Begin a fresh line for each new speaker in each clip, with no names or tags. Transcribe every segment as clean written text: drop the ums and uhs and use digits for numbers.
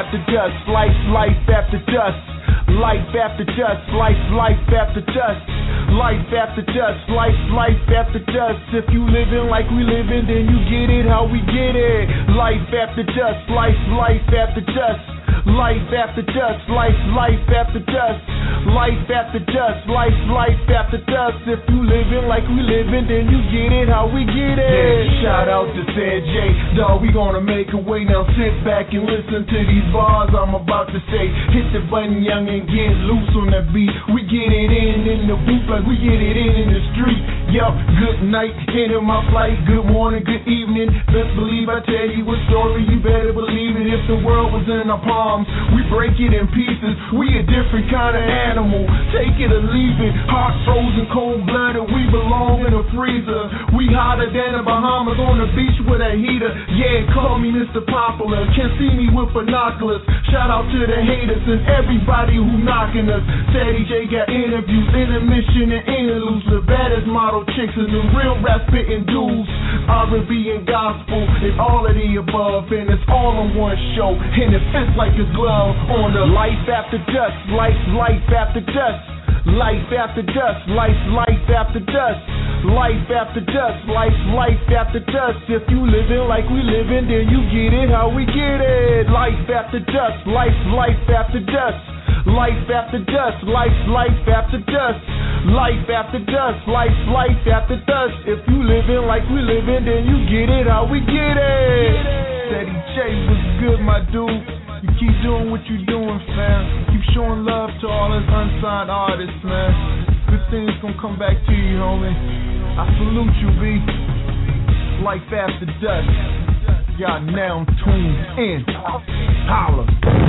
after dust, life after dust. Life after dust, life after dust. Life after dust, life after dust. If you living like we living, then you get it how we get it. Life after dust, life after dust. Life after dust, life after dust. Life after dust, life after dust. If you living like we living, then you get it how we get it. Yeah, shout out to Sad J, dawg, we gonna make a way. Now sit back and listen to these bars I'm about to say. Hit the button, young, and get loose on the beat. We get it in the booth like we get it in the street. Yo, good night, into my flight. Good morning, good evening. Best believe I tell you a story, you better believe it. If the world was in our palms, we break it in pieces. We a different kind of animal, take it or leave it. Hot, frozen, cold-blooded, we belong in a freezer. We hotter than the Bahamas on the beach with a heater. Yeah, call me Mr. Popular, can't see me with binoculars. Shout out to the haters and everybody who knocking us. Sadie J got interviews, intermission and interludes. The baddest model chicks and the real rap spitting dudes. R&B and gospel and all of the above, and it's all on one show, and it fits like a glove on the life after dust, life after dust. Life after dust, life after dust. Life after dust, life after dust. If you living like we living, then you get it how we get it. Life after dust, life after dust. Life after dust, life after dust. Life after dust, life after dust. If you living like we living, then you get it how we get it. Steady J was good, my dude. You keep doing what you doing, fam. Keep showing love to all us unsigned artists, man. Good things gonna come back to you, homie. I salute you, B. Life after dust. Y'all now tuned in. Holla.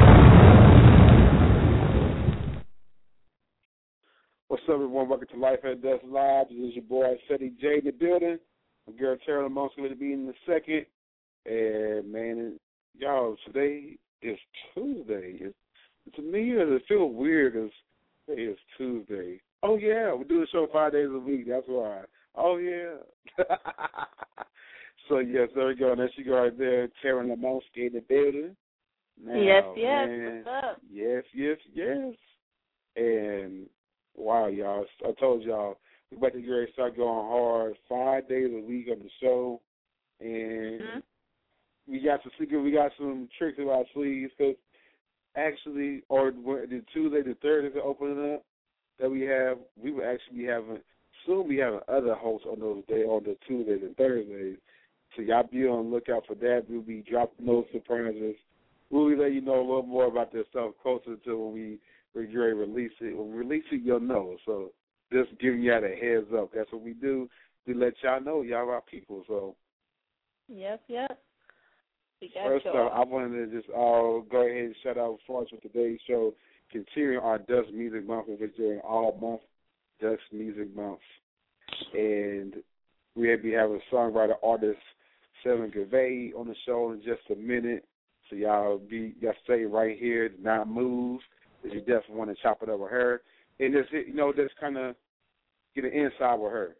What's up, everyone? Welcome to Life at Dust Live. This is your boy, Seti J, in the building. I'm Garrett Terrell. I'm also going to be in the second. And, man, y'all, today is Tuesday. To me, it feels weird because today is Tuesday. Oh, yeah, we do the show 5 days a week. That's why. Oh, yeah. So, yes, there we go. And there she go right there, Karen Lamonsky in the building. Now,
yes.
Man,
what's up?
Yes. And, wow, y'all, I told y'all, we're about to get ready to start going hard 5 days a week on the show. And we got some tricks in our sleeves because actually, or the Tuesday, the Thursday to open up that we will actually be having, soon be having other hosts on those days, on the Tuesdays and Thursdays. So y'all be on the lookout for that. We'll be dropping those surprises. We'll let you know a little more about this stuff closer to when we release it. When we release it, you'll know. So just giving y'all a heads up. That's what we do. We let y'all know y'all are people. So
Yep. We got
first
y'all.
off, I wanted to just go ahead and shout out for us with today's show. Continuing our Dust Music Month, which is during all month, Dust Music Month. And we'll be having songwriter artist Seven Gervais on the show in just a minute. So y'all stay right here, do not move. If you definitely want to chop it up with her. And just kind of get an inside with her.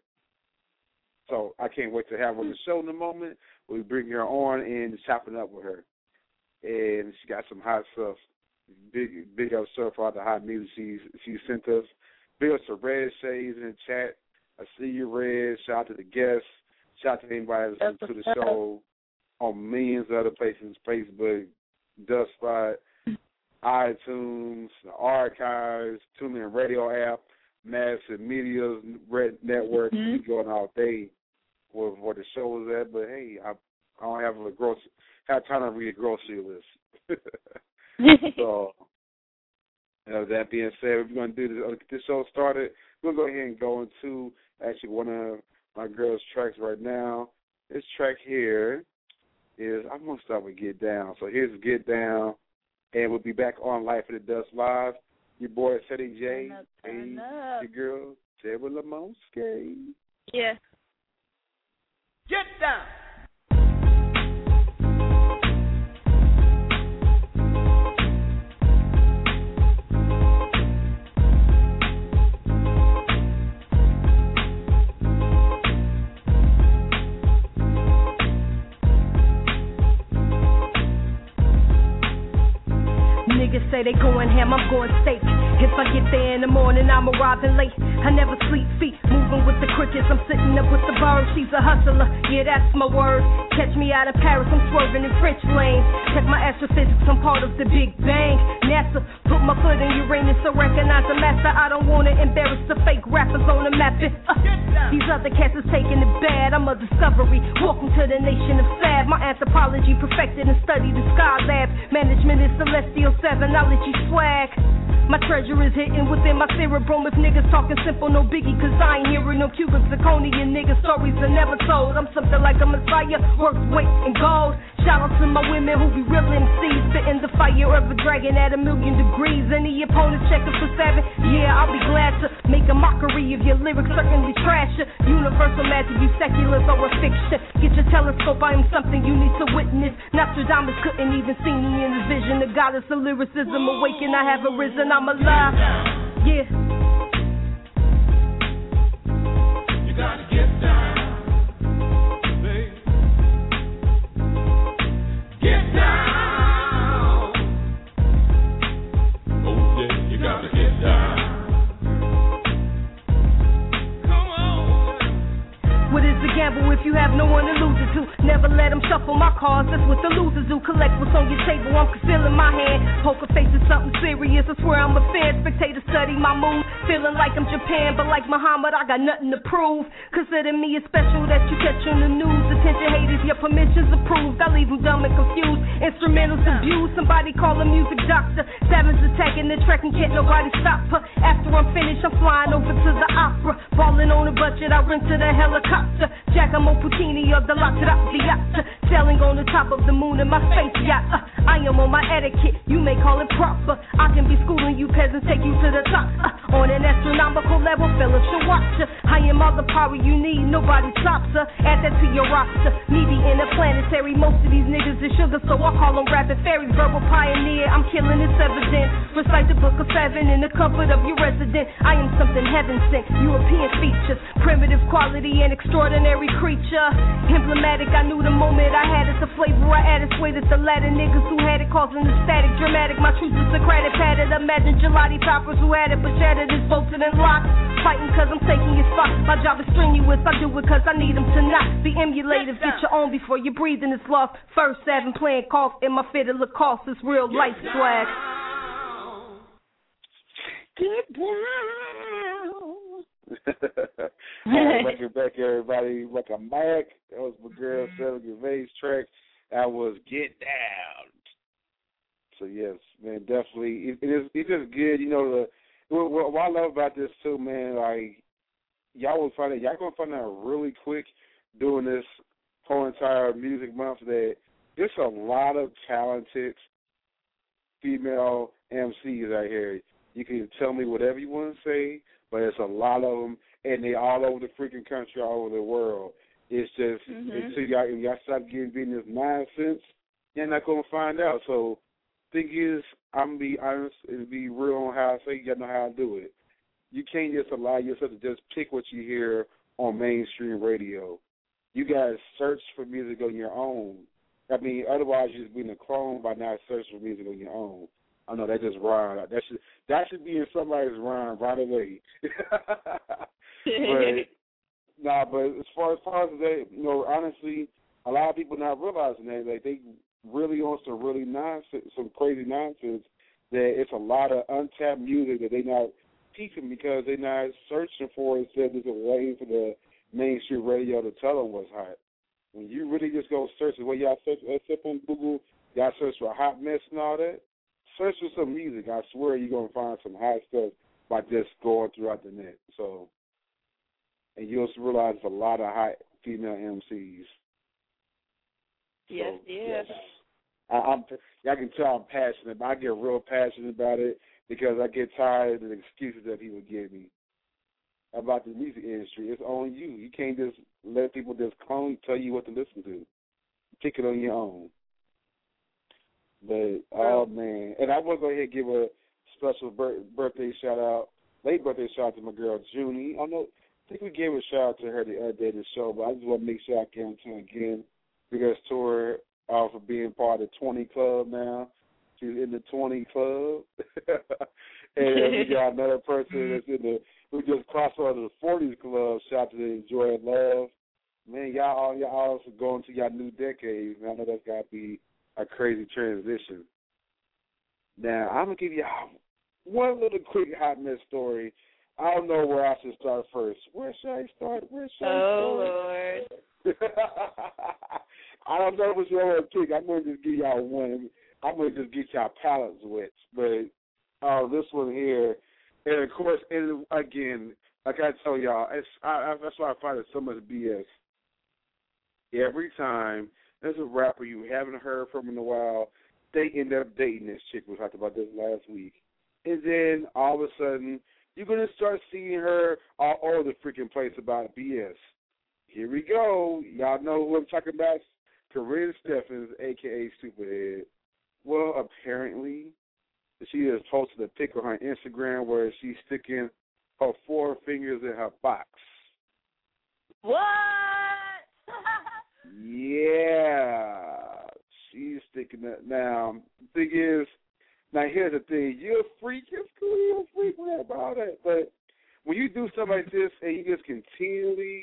So I can't wait to have her on the show in a moment. We bring her on and chop it up with her. And she got some hot stuff. Big up stuff for all the hot music she sent us. Big up to Red Shades in the chat. I see you, Red. Shout out to the guests. Shout out to anybody listening to the show on millions of other places, Facebook, Dust Spot, iTunes, the archives, TuneIn Radio app, Massive Media Network. We going all day where the show is at, but hey, I don't have time to read a grocery list. So, that being said, we're going to do this show started. We'll go ahead and go into actually one of my girl's tracks right now. This track here is, I'm going to start with Get Down. So here's Get Down, and we'll be back on Life at the Dust Live. Your boy, Seti J, and your girl, Deborah Lamonsky.
Yeah.
Get down.
say they going ham, I'm going steak. If I get there in the morning, I'm arriving late. I never sleep, feet moving with the crickets. I'm sitting up with the birds. She's a hustler, yeah, that's my word. Catch me out of Paris, I'm swerving in French lanes. Check my astrophysics, I'm part of the Big Bang. NASA, put my foot in Uranus, so recognize the master. I don't wanna embarrass the fake rappers on the map. These other cats is taking it bad. I'm a discovery. Welcome to the nation of Sav. My anthropology perfected and studied the Sky Lab. Management is Celestial 7. I'll let you swag. My treasure is hidden within my cerebrum. If niggas talking simple, no biggie, cause I ain't hearing no Cuban zirconian niggas. Stories are never told. I'm something like a messiah, worth weight in gold. Shout out to my women who be real MCs, spitting the fire of a dragon at 1,000,000 degrees. Any opponents checking for 7? Yeah, I'll be glad to make a mockery of your lyrics, certainly trash ya. Universal magic, you seculars are a fiction. Get your telescope, I am something you need to witness. Nostradamus couldn't even see me in his vision. The goddess of lyricism awakened, I have arisen, I'm alive. Yeah.
You gotta get down, baby. Get down. Oh yeah, you gotta get down. Come on.
What is the gamble if you have no one to lose it to? Never let them shuffle my cards, that's what the losers do. Collect what's on your table, I'm concealing my hand. Poker face is something serious, I swear I'm a fan. Spectator study my mood, feeling like I'm Japan. But like Muhammad, I got nothing to prove. Consider me as special that you catch on the news. Attention haters, your permission's approved. I leave them dumb and confused. Instrumentals abused, somebody call a music doctor. Savage attacking the track and can't nobody stop her. After I'm finished, I'm flying over to the opera. Balling on a budget, I rent to the helicopter. Giacomo Puccini of the La Traviata. Sailing on the top of the moon in my space yacht. I am on my etiquette, you may call it proper. I can be schooling you peasants, take you to the top. On an astronomical level, fellas should watch her. I am all the power you need, nobody stops her. Add that to your roster. Me be interplanetary, most of these niggas is sugar, so I call them rapid fairies. Verbal pioneer, I'm killing it's evident. Recite the book of 7 in the comfort of your resident. I am something heaven sent, European features. Primitive quality and extraordinary creature. Emblematic, I knew the moment I had it. The flavor I added, swayed at the Latin niggas who had it, causing the static. Dramatic, my truth is Socratic, padded. Imagine gelati toppers who had it, but shattered is bolted and locked. Fighting cause I'm taking your spot. My job is strenuous, I do it cause I need them to not be emulative. Get your own before you're breathing is lost. First 7 playing golf in my fitted Lacoste. It's real life swag.
Get down. Welcome back, everybody. Welcome back. That was my girl Sarah Gervais' track. That was Get Down. So yes, man, definitely. It's just good. You know, what I love about this too, man. Like y'all gonna find out really quick doing this whole entire music month that there's a lot of talented female MCs out here. You can tell me whatever you want to say, but it's a lot of them, and they all over the freaking country, all over the world. It's just until y'all stop being this nonsense, you're not gonna find out. So, thing is, I'm gonna be honest and be real on how I say. You gotta know how I do it. You can't just allow yourself to just pick what you hear on mainstream radio. You gotta search for music on your own. I mean, otherwise you're just being a clone by not searching for music on your own. I know that just rhymed. That should be in somebody's rhyme right away. But as far as they, you know, honestly, a lot of people not realizing that, like, they really on some really nonsense, some crazy nonsense. That it's a lot of untapped music that they not teaching because they're not searching for it. Instead, there's a way for the mainstream radio to tell them what's hot. When you really just go search, the way y'all search on Google, y'all search for hot mess and all that. Search for some music. I swear you're gonna find some hot stuff by just going throughout the net. So, and you'll realize there's a lot of hot female MCs.
Yes,
so,
yes.
I can tell I'm passionate, but I get real passionate about it because I get tired of the excuses that people give me about the music industry. It's on you. You can't just let people just tell you what to listen to. Pick it on your own. But, oh, man. And I want to go ahead and give a special birthday shout-out, late birthday shout-out to my girl, Junie. I think we gave a shout-out to her the other day in the show, but I just want to make sure I give it to her again because to her for being part of the 20 Club now. She's in the 20 club. And we got another person that's in the who just crossed over to the 40s club. Shout out to the Enjoy Love. Man, y'all also going to y'all new decade. I know that's got to be a crazy transition. Now, I'm going to give y'all one little quick hot mess story. I don't know where I should start first. Where should I start?
Lord.
I don't know which one to pick. I'm going to just give y'all one. I'm going to just get y'all palates wet. But this one here, and of course, and again, like I told y'all, that's why I find it so much BS. Every time there's a rapper you haven't heard from in a while, they end up dating this chick. We talked about this last week. And then all of a sudden, you're going to start seeing her all over the freaking place about BS. Here we go. Y'all know who I'm talking about? Corinne Steffens, a.k.a. Superhead. Well, apparently, she has posted a pic on her Instagram where she's sticking her 4 fingers in her box.
What?
Yeah. She's sticking that. Now, the thing is, here's the thing. You're a freak. It's cool. You're a freak about it. But when you do stuff like this and you just continually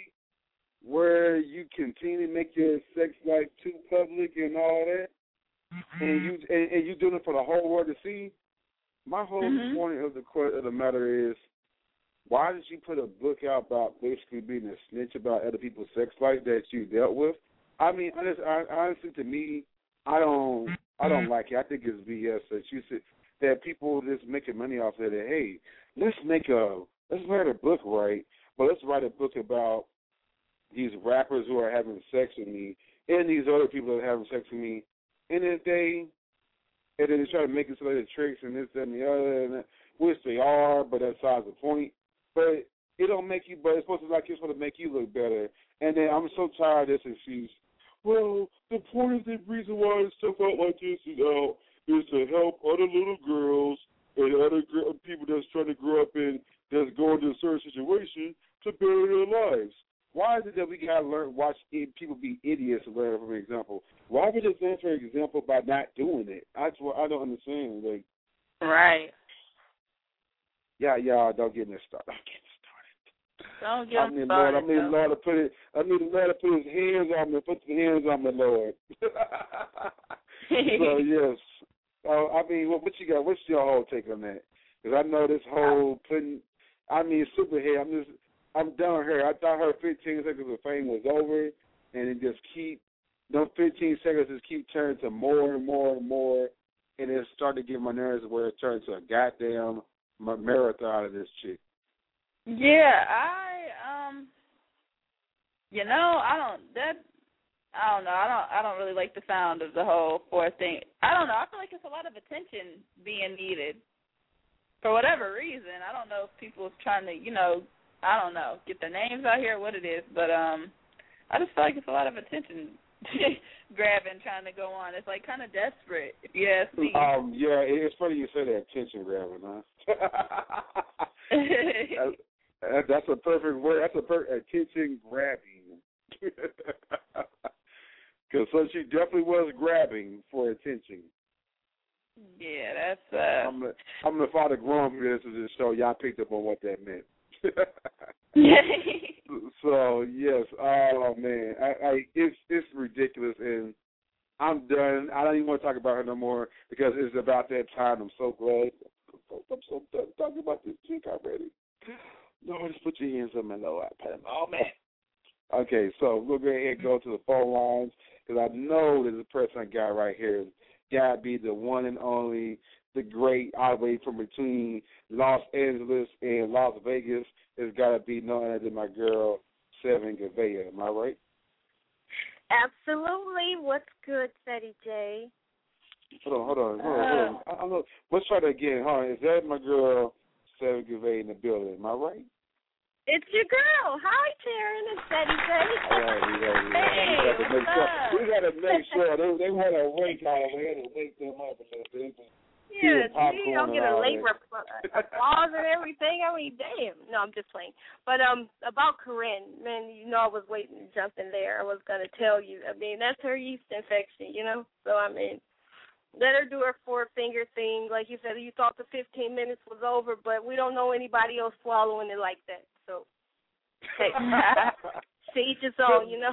make your sex life too public and all that, and you doing it for the whole world to see, my whole point of the matter is, why did you put a book out about basically being a snitch about other people's sex life that you dealt with? I mean, honestly, to me, I don't like it. I think it's BS that people just making money off of it. Hey, let's write a book, right? But let's write a book about these rappers who are having sex with me and these other people that are having sex with me, and then they try to make it so they're tricks and this, that, and the other, and which they are, but that's besides the point. But it don't make you. But it's supposed to make you look better. And then I'm so tired of this excuse. Well, the point of the reason why stuff out like this is to help other little girls and other people that's trying to grow up and that's going to a certain situation to better their lives. Why is it that we got to watch people be idiots and learn from an example? Why would just learn for example by not doing it? I don't understand. Like,
right.
Yeah, y'all don't get me started.
Don't get me started.
I need the Lord to put his hands on me. Put the hands on me, Lord. So yes. I mean, what you got? What's your whole take on that? Because I know this whole Superhead. I'm done here. I thought her 15 seconds of fame was over, and it just those 15 seconds just keep turning to more and more and more, and it started to get my nerves where it turned to a goddamn marathon of this chick.
Yeah, I don't really like the sound of the whole 4 thing. I don't know. I feel like it's a lot of attention being needed for whatever reason. I don't know if people are trying to, I don't know, get their names out here, what it is, but I just feel like it's a lot of attention grabbing trying to go on. It's like kind of desperate, if you ask me.
Yeah, it's funny you say that, attention grabbing, huh? That's a perfect word. That's a perfect attention grabbing. Because she definitely was grabbing for attention.
Yeah, that's.
I'm the father grown for this to just show y'all picked up on what that meant. So yes, oh man, it's ridiculous, and I'm done. I don't even want to talk about her no more because it's about that time. I'm so glad. I'm so done talking about this chick already. No, just put your hands on my low iPad. Oh man. Okay, so we'll go ahead and go to the phone lines because I know there's a person I got right here. Gotta be the one and only, the great, all the way from between Los Angeles and Las Vegas. It's gotta be none other than my girl, Seven Gavea. Am I right?
Absolutely. What's good, Fetty J?
Hold on. Let's try that again. Hold on. Is that my girl, Seven Gavea, in the building? Am I right?
It's your girl. Hi, Taryn. It's Fetty J.
We got to make sure. They want to wake all. We had to wake them up a little bit.
Yeah, you don't get a late applause and everything. I mean, damn. No, I'm just playing. But about Corinne, man, I was waiting to jump in there. I was going to tell you. I mean, that's her yeast infection, So, I mean, Let her do her 4-finger thing. Like you said, you thought the 15 minutes was over, but we don't know anybody else swallowing it like that. So, hey, to each his own, you know.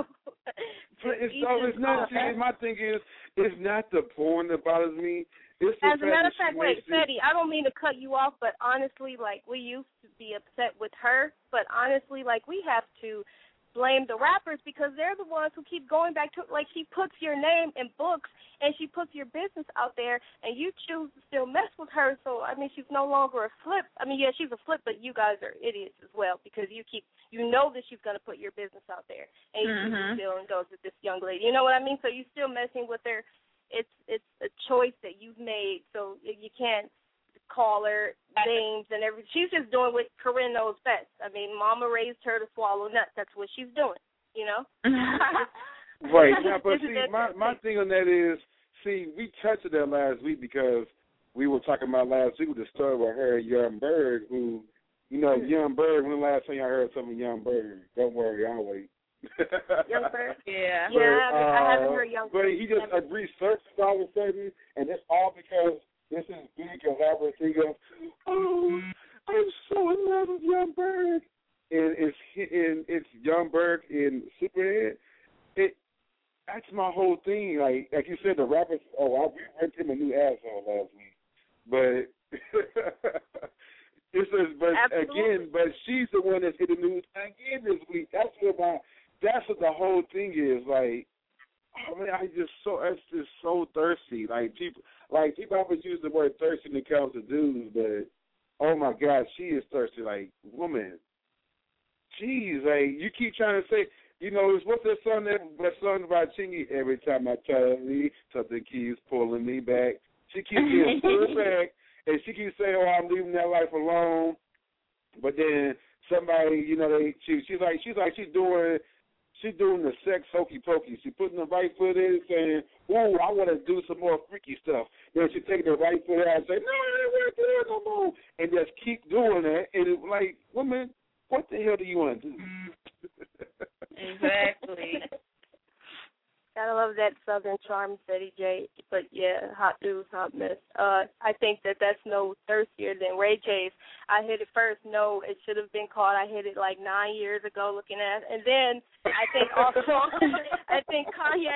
It's not. See, my thing is, it's not the porn that bothers me. It's the
As a matter of fact, wait,
it,
Fetty, I don't mean to cut you off, but honestly, like, we used to be upset with her, but honestly, like, we have to blame the rappers because they're the ones who keep going back to, like, she puts your name in books and she puts your business out there and you choose to still mess with her. So, I mean, she's no longer a flip. I mean, yeah, she's a flip, but you guys are idiots as well because you know that she's going to put your business out there and you still indulge with this young lady. You know what I mean? So you're still messing with her. It's a choice that you've made, so you can't call her names and everything. She's just doing what Corinne knows best. I mean, Mama raised her to swallow nuts. That's what she's doing, you know?
Right. Now, but see, my thing on that is, see, we touched that last week because we were talking about last week with the story about her, Young Berg, who, you know, Young Berg, when the last time y'all heard something Young Berg? Don't worry, I'll wait.
Young Berg?
Yeah.
But,
I haven't heard Young Berg.
But he just researched all of a sudden, and it's all because this is big elaborate thing of, oh, I'm so in love with Young Berg. And it's Young Berg in Superhead. That's my whole thing. Like you said, the rappers, I rented him a new asshole last week. But it's just, but again, but she's the one that's hit the news again this week. That's what the whole thing is. Like, I mean, it's just so thirsty. Like people always use the word thirsty when it comes to dudes, but oh my God, she is thirsty. Like, woman, jeez, like you keep trying to say, you know, what's that song about Chingy? Every time I try to leave, something keeps pulling me back. She keeps getting pulled back, and she keeps saying, "Oh, I'm leaving that life alone." But then somebody, you know, she's doing the sex hokey pokey. She's putting the right foot in, saying, "Ooh, I want to do some more freaky stuff." Then she take the right foot out and say, "No, I ain't want to do it no more," and just keep doing that. And it's like, woman, what the hell do you want to do?
Exactly.
Gotta love that Southern charm, Fetty J. But yeah, hot news, hot mess. I think that's no thirstier than Ray J's. I hit it first. No, it should have been caught. I hit it like 9 years ago looking at it. And then I think also, I think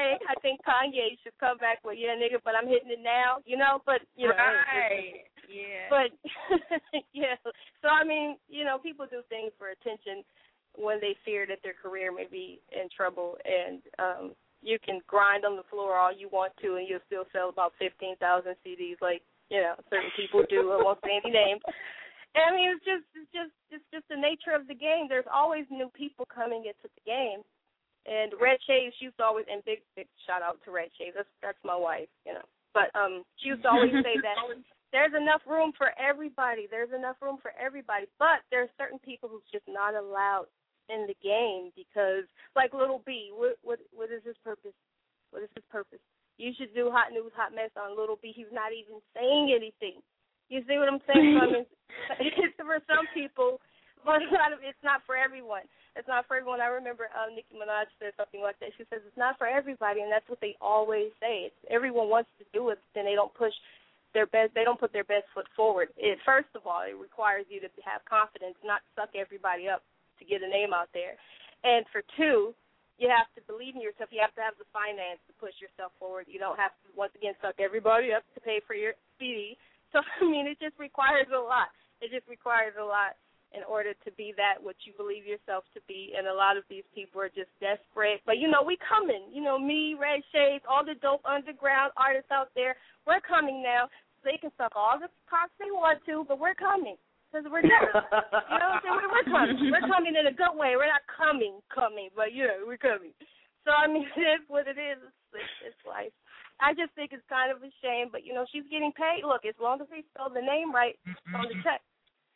Kanye should come back with, yeah, nigga, but I'm hitting it now, you know? But, you know.
Right. Yeah.
But, yeah. So, I mean, you know, people do things for attention when they fear that their career may be in trouble. And, you can grind on the floor all you want to, and you'll still sell about 15,000 CDs, like, you know, certain people do. I won't say any names. And I mean, it's just the nature of the game. There's always new people coming into the game. And Red Shades used to always, and big shout out to Red Shades. That's my wife, you know. But she used to always say that there's enough room for everybody. There's enough room for everybody. But there's certain people who's just not allowed in the game because, like Little B, what is his purpose? What is his purpose? You should do Hot News, Hot Mess on Little B. He's not even saying anything. You see what I'm saying? So, I mean, it's for some people, but it's not for everyone. It's not for everyone. I remember Nicki Minaj said something like that. She says it's not for everybody, and that's what they always say. Everyone wants to do it, then they don't push their best. They don't put their best foot forward. First of all, it requires you to have confidence, not suck everybody up to get a name out there. And for two, you have to believe in yourself. You have to have the finance to push yourself forward. You don't have to, once again, suck everybody up to pay for your CD. So, I mean, it just requires a lot. It just requires a lot in order to be that what you believe yourself to be. And a lot of these people are just desperate. But, you know, we coming. You know, me, Red Shades, all the dope underground artists out there, we're coming now. They can suck all the cocks they want to, but we're coming. Because we're done. You know what I'm saying? We're coming. We're coming in a good way. We're not coming, but yeah, we're coming. So, I mean, it is what it is. It's life. I just think it's kind of a shame, but, you know, she's getting paid. Look, as long as they spell the name right, it's on the check.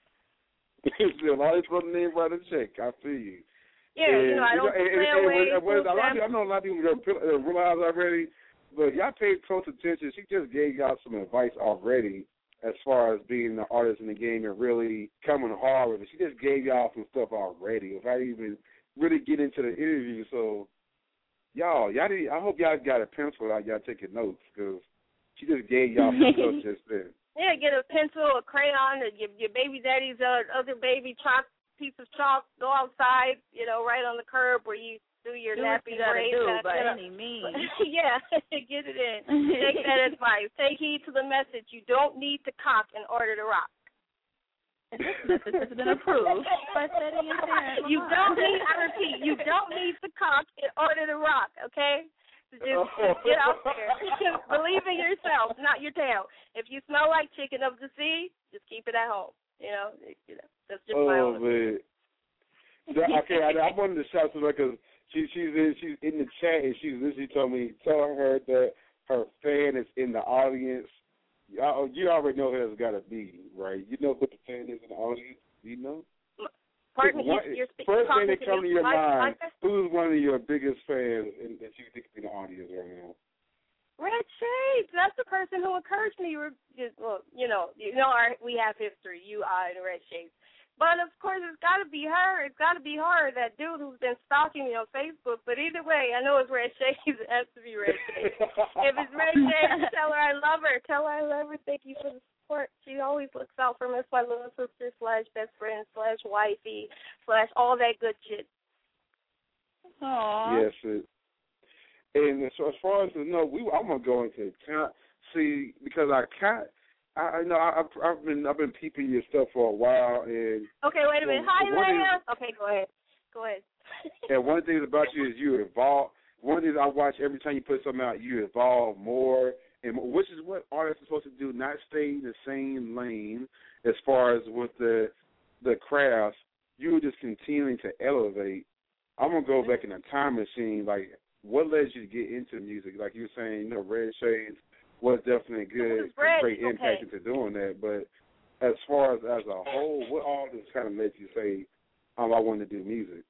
As long as they spell the name right on the check, I feel you.
Yeah, and, you know, I don't play away.
I know a lot of people realize already, but y'all paid close attention. She just gave y'all some advice already as far as being an artist in the game and really coming hard with it. She just gave y'all some stuff already without even really getting into the interview. So, I hope y'all got a pencil out, y'all taking notes, because She just gave y'all some stuff just then.
Yeah, get a pencil, a crayon, or your baby daddy's other baby piece of chalk. Go outside, right on the curb where you do your nappy braids.
By any means.
Yeah, get it in. Take that advice. Take heed to the message. You don't need to cock in order to rock.
This message has been approved by Steady and Terrence.
You don't need to cock in order to rock, okay? So just get out there. Believe in yourself, not your tail. If you smell like chicken of the sea, just keep it at home. That's just my own opinion.
Okay, I wanted to shout to her because she's in the chat and she literally told her that her fan is in the audience. You already know who that's got to be, right? You know who the fan is in the audience? You know?
Pardon me, you're
first thing that comes to your mind,
like
who's one of your biggest fans that you think is in the audience right now?
Red Shades. That's the person who encouraged me. We have history, you, I, and Red Shades. But, of course, it's got to be her. It's got to be her, that dude who's been stalking me on Facebook. But either way, I know it's Red Shades. It has to be Red Shades. If it's Red Shades, tell her I love her. Tell her I love her. Thank you for the support. She always looks out for me. That's my little sister / best friend / wifey / all that good shit.
Aww.
Yes. And so as far as I'm gonna go into count. See, because I've been peeping your stuff for a while, and
okay, wait a minute. Hi, Leia. Okay, go ahead.
And one thing about you is you evolve. One thing I watch every time you put something out, you evolve more, and which is what artists are supposed to do, not stay in the same lane as far as with the crafts. You're just continuing to elevate. I'm gonna go back in a time machine. Like, what led you to get into music? Like you were saying, Red Shades was definitely good, great impact into doing that. But as far as a whole, what all this kind of made you say, I want to do music?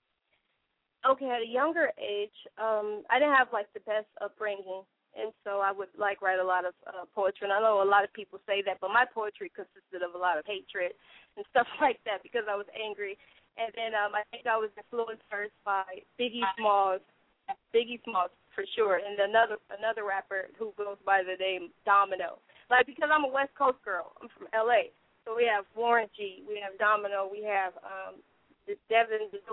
Okay, at a younger age, I didn't have the best upbringing, and so I would write a lot of poetry. And I know a lot of people say that, but my poetry consisted of a lot of hatred and stuff like that because I was angry. And then I think I was influenced first by Biggie Smalls for sure, and another rapper who goes by the name Domino. Because I'm a West Coast girl, I'm from LA, so we have Warren G, we have Domino, we have Devin the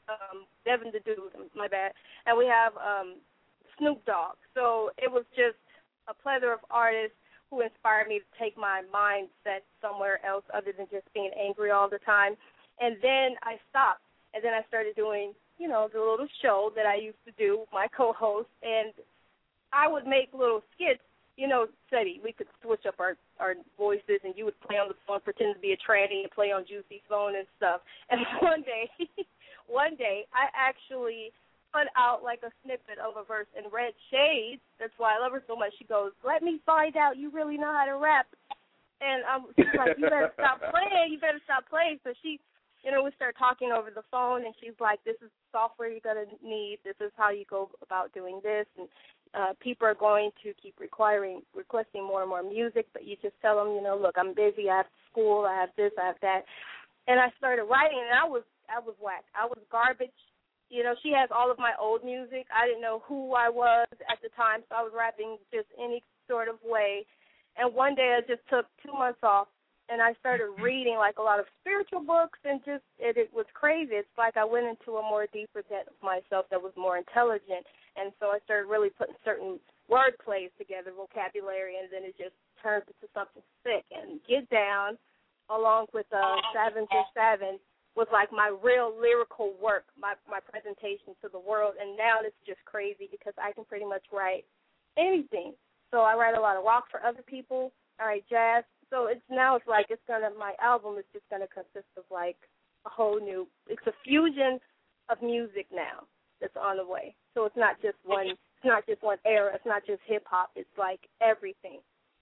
Dude, my bad, and we have Snoop Dogg. So it was just a plethora of artists who inspired me to take my mindset somewhere else other than just being angry all the time. And then I stopped, and then I started doing the little show that I used to do with my co-host, and I would make little skits, Seti. We could switch up our voices, and you would play on the phone, pretend to be a tranny, and play on Juicy's phone and stuff. And one day, I actually put out a snippet of a verse in Red Shades. That's why I love her so much. She goes, "Let me find out you really know how to rap." And she's like, "You better stop playing. So she, we start talking over the phone, and she's like, "This is software you're going to need. This is how you go about doing this. And people are going to keep requesting more and more music, but you just tell them, look, I'm busy. I have school. I have this. I have that." And I started writing, and I was whack. I was garbage. She has all of my old music. I didn't know who I was at the time, so I was rapping just any sort of way. And one day I just took 2 months off, and I started reading a lot of spiritual books, and it was crazy. It's like I went into a more deeper depth of myself that was more intelligent, and so I started really putting certain word plays together, vocabulary, and then it just turned into something sick. And Get Down, along with 7 to 7, was my real lyrical work, my presentation to the world, and now it's just crazy because I can pretty much write anything. So I write a lot of rock for other people, I write jazz. So my album is just gonna consist of a whole new. It's a fusion of music now that's on the way. So it's not just one. It's not just one era. It's not just hip hop. It's everything.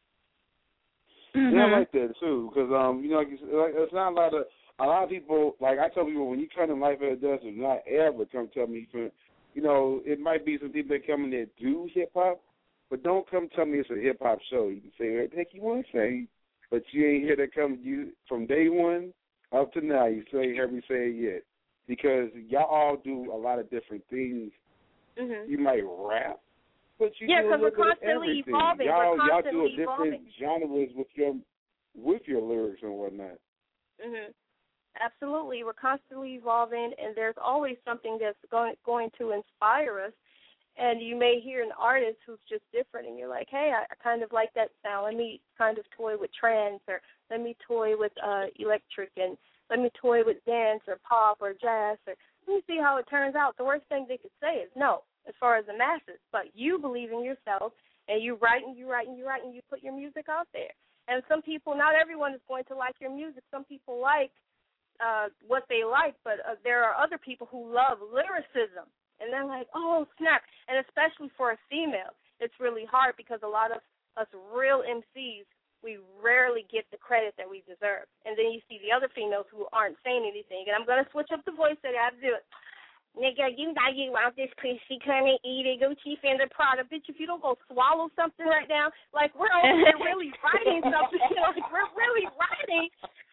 Mm-hmm. Yeah, I like that too because it's not a lot of people. I tell people when you come in Life After Dusk, do not ever come tell me it might be some people that come in that do hip hop, but don't come tell me it's a hip hop show. You can say whatever the heck you want to say. But you ain't hear that come you from day one up to now. You still ain't heard me say it yet because y'all all do a lot of different things.
Mm-hmm.
You might rap, But you
Yeah,
do a
because we're
little bit of
constantly
everything.
evolving.
Y'all
We're
do a
constantly
different
evolving.
genres with your lyrics and whatnot.
Mhm. Absolutely, we're constantly evolving, and there's always something that's going to inspire us. And you may hear an artist who's just different, and you're like, hey, I kind of like that sound. Let me kind of toy with trance, or let me toy with electric, and let me toy with dance or pop or jazz, or let me see how it turns out. The worst thing they could say is no, as far as the masses. But you believe in yourself, and you write and you write and you write, and you put your music out there. And some people, not everyone is going to like your music. Some people like what they like, but there are other people who love lyricism, and they're like, oh, snap. And especially for a female, it's really hard because a lot of us real MCs, we rarely get the credit that we deserve. And then you see the other females who aren't saying anything, and I'm going to switch up the voice that I have to do it. Nigga, you know you want this pussy, come and eat it, Gucci, Fendi, Prada. Bitch, if you don't go swallow something right now, like we're over there really writing something, like we're really writing,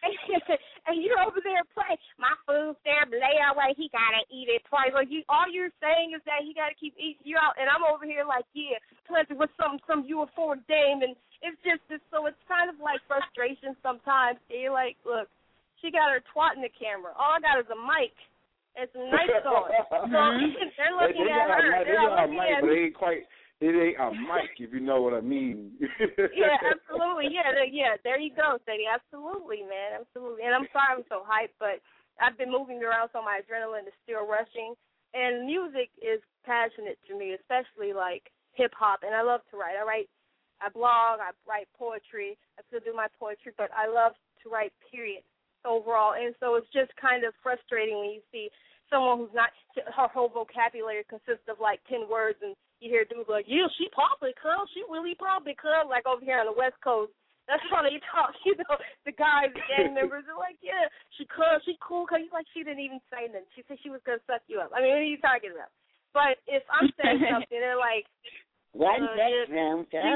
and you're over there playing, my food's there, lay away, he got to eat it twice. Like, all you're saying is that he got to keep eating you out, and I'm over here like, yeah, plenty with some you a forward dame, and it's just, so it's kind of like frustration sometimes. And you're like, look, she got her twat in the camera. All I got is a mic. It's a nice song. So they're looking at her.
They got a mic, but it ain't a mic, if you know what I mean.
Yeah, absolutely. Yeah, there you go, Sadie. Absolutely, man. Absolutely. And I'm sorry I'm so hyped, but I've been moving around so my adrenaline is still rushing. And music is passionate to me, especially like hip-hop. And I love to write. I blog, I write poetry. I still do my poetry, but I love to write, period, overall. And so it's just kind of frustrating when you see someone who's not, her whole vocabulary consists of like 10 words, and you hear dudes like, yeah, she probably could, she really probably could, like over here on the West Coast. That's how they talk, you know, the guys, the gang members are like, yeah, she could, she cool, because like, she didn't even say nothing. She said she was going to suck you up. I mean, what are you talking about? But if I'm saying something, they're like,
one bedroom,
yeah,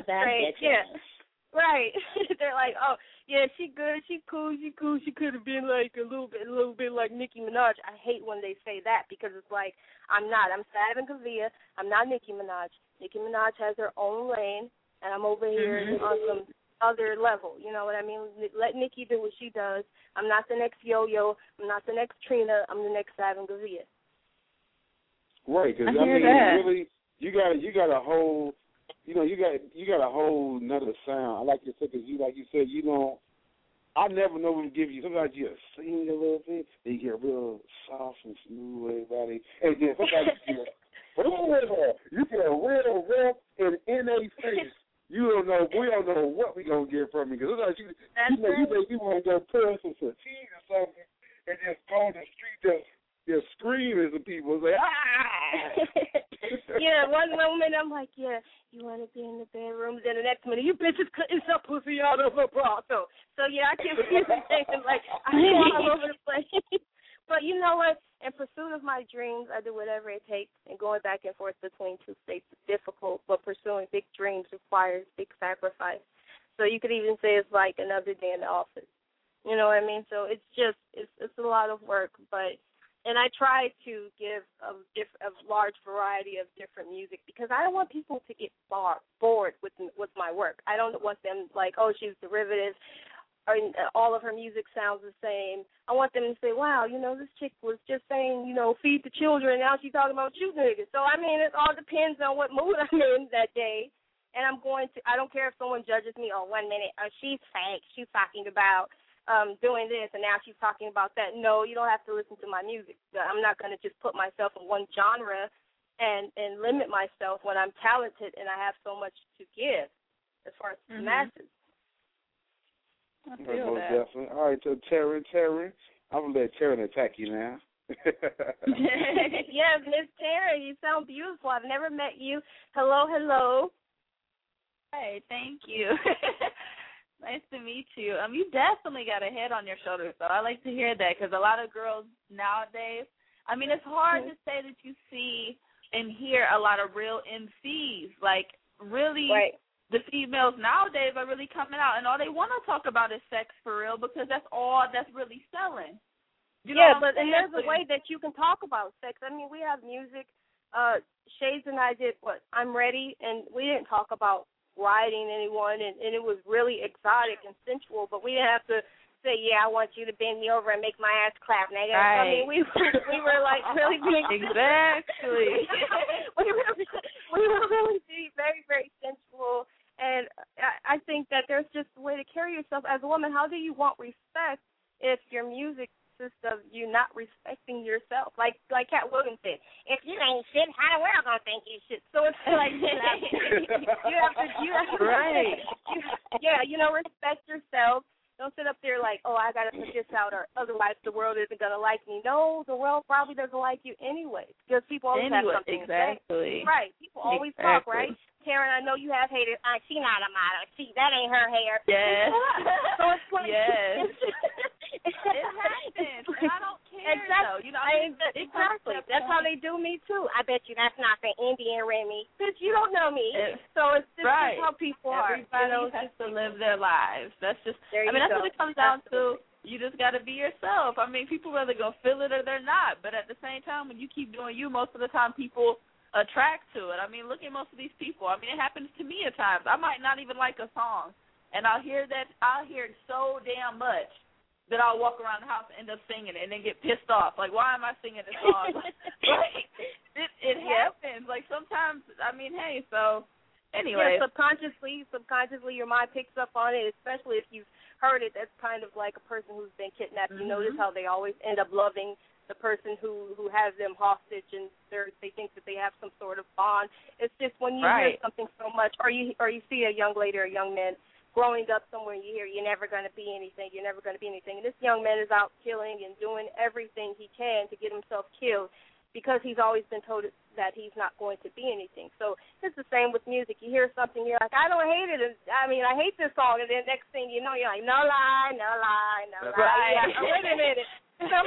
right. They're like, oh, yeah, she good, she cool. She could have been like a little bit like Nicki Minaj. I hate when they say that because it's like, I'm not. I'm Sav and Kavia. I'm not Nicki Minaj. Nicki Minaj has her own lane, and I'm over here on some other level. You know what I mean? Let Nicki do what she does. I'm not the next Yo-Yo. I'm not the next Trina. I'm the next Sav and Kavia.
Right, because I mean, really, you got a whole. You know, you got a whole nother sound. I like your because like you said, you don't. I never know when to give you. Sometimes you sing a little bit, then you get real soft and smooth, everybody, and then sometimes you get a real rough and in a face. You don't know. We don't know what we gonna get from you because sometimes you want to go pull some fatigue or something and just go on the street just screaming at people and say, ah.
Yeah, one moment I'm like, yeah, you want to be in the bedroom. Then the next minute, you bitches cutting some pussy out of a bra. So yeah, I can see the thing. Like, I go all over the place. But you know what? In pursuit of my dreams, I do whatever it takes. And going back and forth between two states is difficult, but pursuing big dreams requires big sacrifice. So you could even say it's like another day in the office. You know what I mean? So it's a lot of work, but. And I try to give a large variety of different music because I don't want people to get bored with my work. I don't want them like, oh, she's derivative, or all of her music sounds the same. I want them to say, wow, you know, this chick was just saying, you know, feed the children, and now she's talking about shooting niggas. So, I mean, it all depends on what mood I'm in that day. And I don't care if someone judges me, 1 minute, she's fake, she's talking about doing this, and now she's talking about that. No, you don't have to listen to my music. I'm not going to just put myself in one genre and limit myself when I'm talented and I have so much to give as far as the masses.
I feel that.
Definitely. All right, so Taryn, I'm going to let Taryn attack you now.
Yeah, Miss Taryn, you sound beautiful. I've never met you. Hello.
Hey, thank you. Nice to meet you. You definitely got a head on your shoulders, though. I like to hear that because a lot of girls nowadays, I mean, it's hard to say that you see and hear a lot of real MCs. Like, really, the females nowadays are really coming out, and all they want to talk about is sex for real because that's all that's really selling. You know
but and there's a way that you can talk about sex. I mean, we have music Shades and I did I'm Ready, and we didn't talk about riding anyone, and it was really exotic and sensual, but we didn't have to say, yeah, I want you to bend me over and make my ass clap, nigga.
Right.
I mean, we were like really being
exactly.
we were really being very, very sensual, and I think that there's just a way to carry yourself as a woman. How do you want respect if your music consists of you not respecting yourself? Like Cat Williams said, if you ain't shit, how the world gonna think you shit? So it's like you have to right. Respect yourself. Don't sit up there like, oh, I got to put this out, or otherwise the world isn't going to like me. No, the world probably doesn't like you anyway, because people always have something to say. Right. People always talk, right? Karen, I know you have haters. She not a model. That ain't her hair.
Yes.
So it's like,
yes. It happens. And I don't care, though. You know,
exactly. That's how they do me, too. I bet you that's not the Indian Remy. Bitch, you don't know me. So it's just how people are.
Everybody has to live their lives. That's just, that's what it comes down to. You just got to be yourself. I mean, people are either going to feel it or they're not. But at the same time, when you keep doing you, most of the time people attract to it. I mean, look at most of these people. I mean, it happens to me at times. I might not even like a song, and I'll hear it so damn much that I'll walk around the house and end up singing it and then get pissed off. Like, why am I singing this song? Like, it happens. Like, sometimes, I mean, hey, so anyway.
Yeah, subconsciously, your mind picks up on it, especially if you've heard it. That's kind of like a person who's been kidnapped. You notice how they always end up loving the person who has them hostage, and they think that they have some sort of bond. It's just when you hear something so much, or you see a young lady or a young man growing up somewhere, and you hear you're never going to be anything, and this young man is out killing and doing everything he can to get himself killed because he's always been told that he's not going to be anything. So it's the same with music. You hear something, you're like, I don't hate it. I mean, I hate this song, and then next thing you know, you're like, no lie.
Right.
Yeah, wait a minute. Yeah,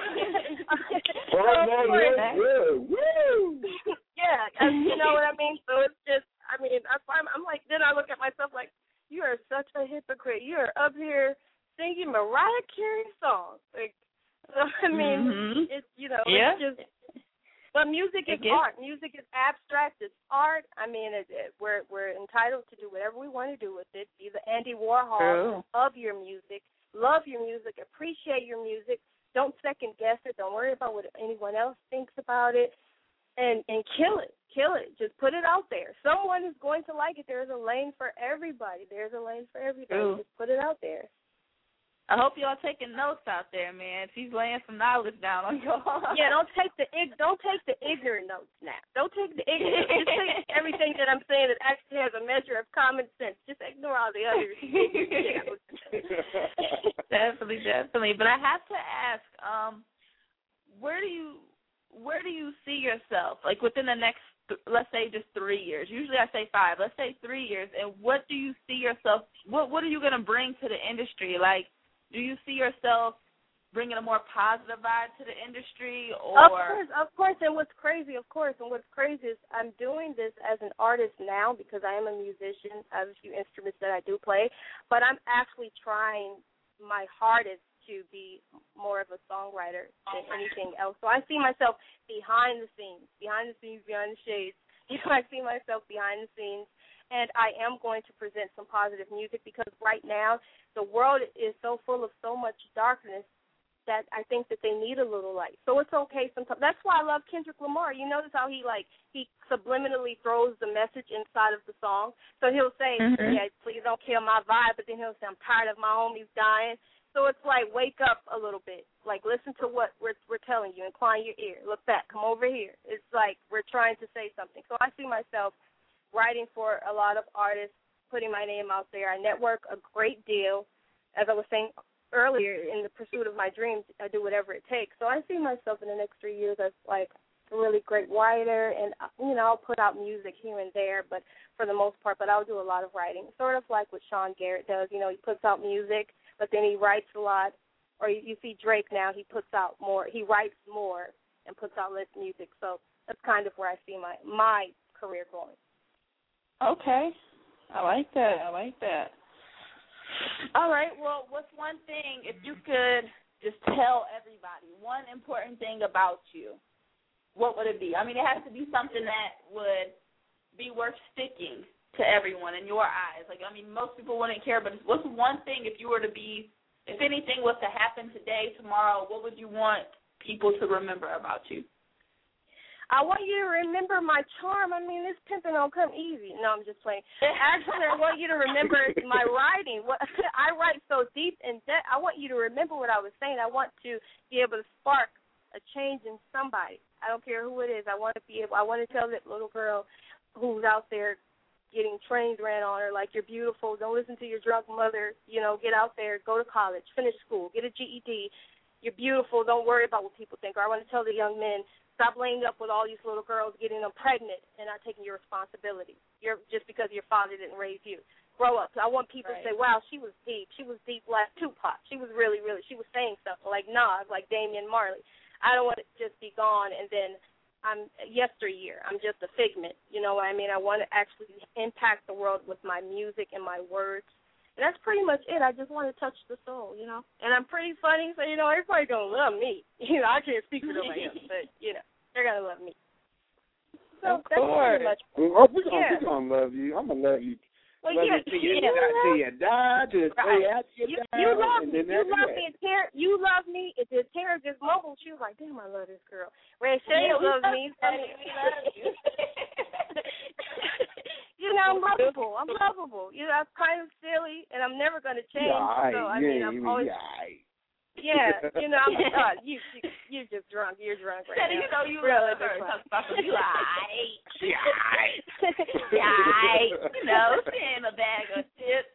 you know what I mean? So it's just, I mean, I'm like, then I look at myself like, you are such a hypocrite. You are up here singing Mariah Carey songs. Like, so, I mean, it's, it's just, but music is art. Music is abstract. It's art. I mean, we're entitled to do whatever we want to do with it. Be the Andy Warhol of your music. Love your music. Appreciate your music. Don't second guess it. Don't worry about what anyone else thinks about it. And kill it. Kill it. Just put it out there. Someone is going to like it. There's a lane for everybody. Just put it out there.
I hope y'all taking notes out there, man. She's laying some knowledge down on y'all.
Yeah, don't take the ignorant notes now. Don't take the ignorant. Just take everything that I'm saying that actually has a measure of common sense. Just ignore all the others.
Definitely. But I have to ask, where do you see yourself? Like within the next, let's say, just 3 years. Usually I say 5. Let's say 3 years. And what do you see yourself? What are you going to bring to the industry? Like, do you see yourself bringing a more positive vibe to the industry? Or
Of course. And what's crazy is I'm doing this as an artist now because I am a musician. I have a few instruments that I do play, but I'm actually trying my hardest to be more of a songwriter than anything else. So I see myself behind the scenes, beyond the shades. I see myself behind the scenes. And I am going to present some positive music because right now the world is so full of so much darkness that I think that they need a little light. So it's okay sometimes. That's why I love Kendrick Lamar. You notice how he subliminally throws the message inside of the song. So he'll say, yeah, please don't kill my vibe, but then he'll say, I'm tired of my homies dying. So it's like, wake up a little bit. Like, listen to what we're telling you. Incline your ear. Look back. Come over here. It's like we're trying to say something. So I see myself writing for a lot of artists, putting my name out there. I network a great deal. As I was saying earlier, in the pursuit of my dreams, I do whatever it takes. So I see myself in the next 3 years as, like, a really great writer, and, I'll put out music here and there, but for the most part, I'll do a lot of writing, sort of like what Sean Garrett does. He puts out music, but then he writes a lot. Or you see Drake now, he puts out more. He writes more and puts out less music. So that's kind of where I see my career going.
Okay. I like that. All right. Well, what's one thing, if you could just tell everybody, one important thing about you what would it be? I mean, it has to be something that would be worth sticking to everyone in your eyes. Like, I mean, most people wouldn't care, but what's one thing if you were to be, if anything was to happen today, tomorrow, what would you want people to remember about you?
I want you to remember my charm. I mean, this pimping don't come easy. No, I'm just playing. Actually, I want you to remember my writing. I write so deep in depth. I want you to remember what I was saying. I want to be able to spark a change in somebody. I don't care who it is. I want to tell that little girl who's out there getting trains ran on her, like, you're beautiful. Don't listen to your drunk mother. You know, get out there, go to college, finish school, get a GED. You're beautiful. Don't worry about what people think. Or I want to tell the young men, stop laying up with all these little girls, getting them pregnant, and not taking your responsibility. Just because your father didn't raise you. Grow up. So I want people to say, wow, she was deep. She was deep like Tupac. She was really, she was saying stuff like Nas, like Damian Marley. I don't want to just be gone and then I'm yesteryear. I'm just a figment. You know what I mean? I want to actually impact the world with my music and my words. And that's pretty much it. I just want to touch the soul, you know. And I'm pretty funny, so, you know, everybody's going to love me. You know, I can't speak for nobody else, but, you know, they're going to love me. So that's pretty much.
We're going to love you. I'm going to love you.
Well,
love
yeah,
you till you die, to the day after you die.
You love me. You love me. If Tara just mumbled, she was like, damn, I love this girl. Ray Shay loves me. You know, I'm lovable. You know, I'm kind of silly, and I'm never going to change. I'm always. Yeah, you know, you're just drunk. You're drunk right now.
You know, you really drunk. You aight. You know, in a bag of chips.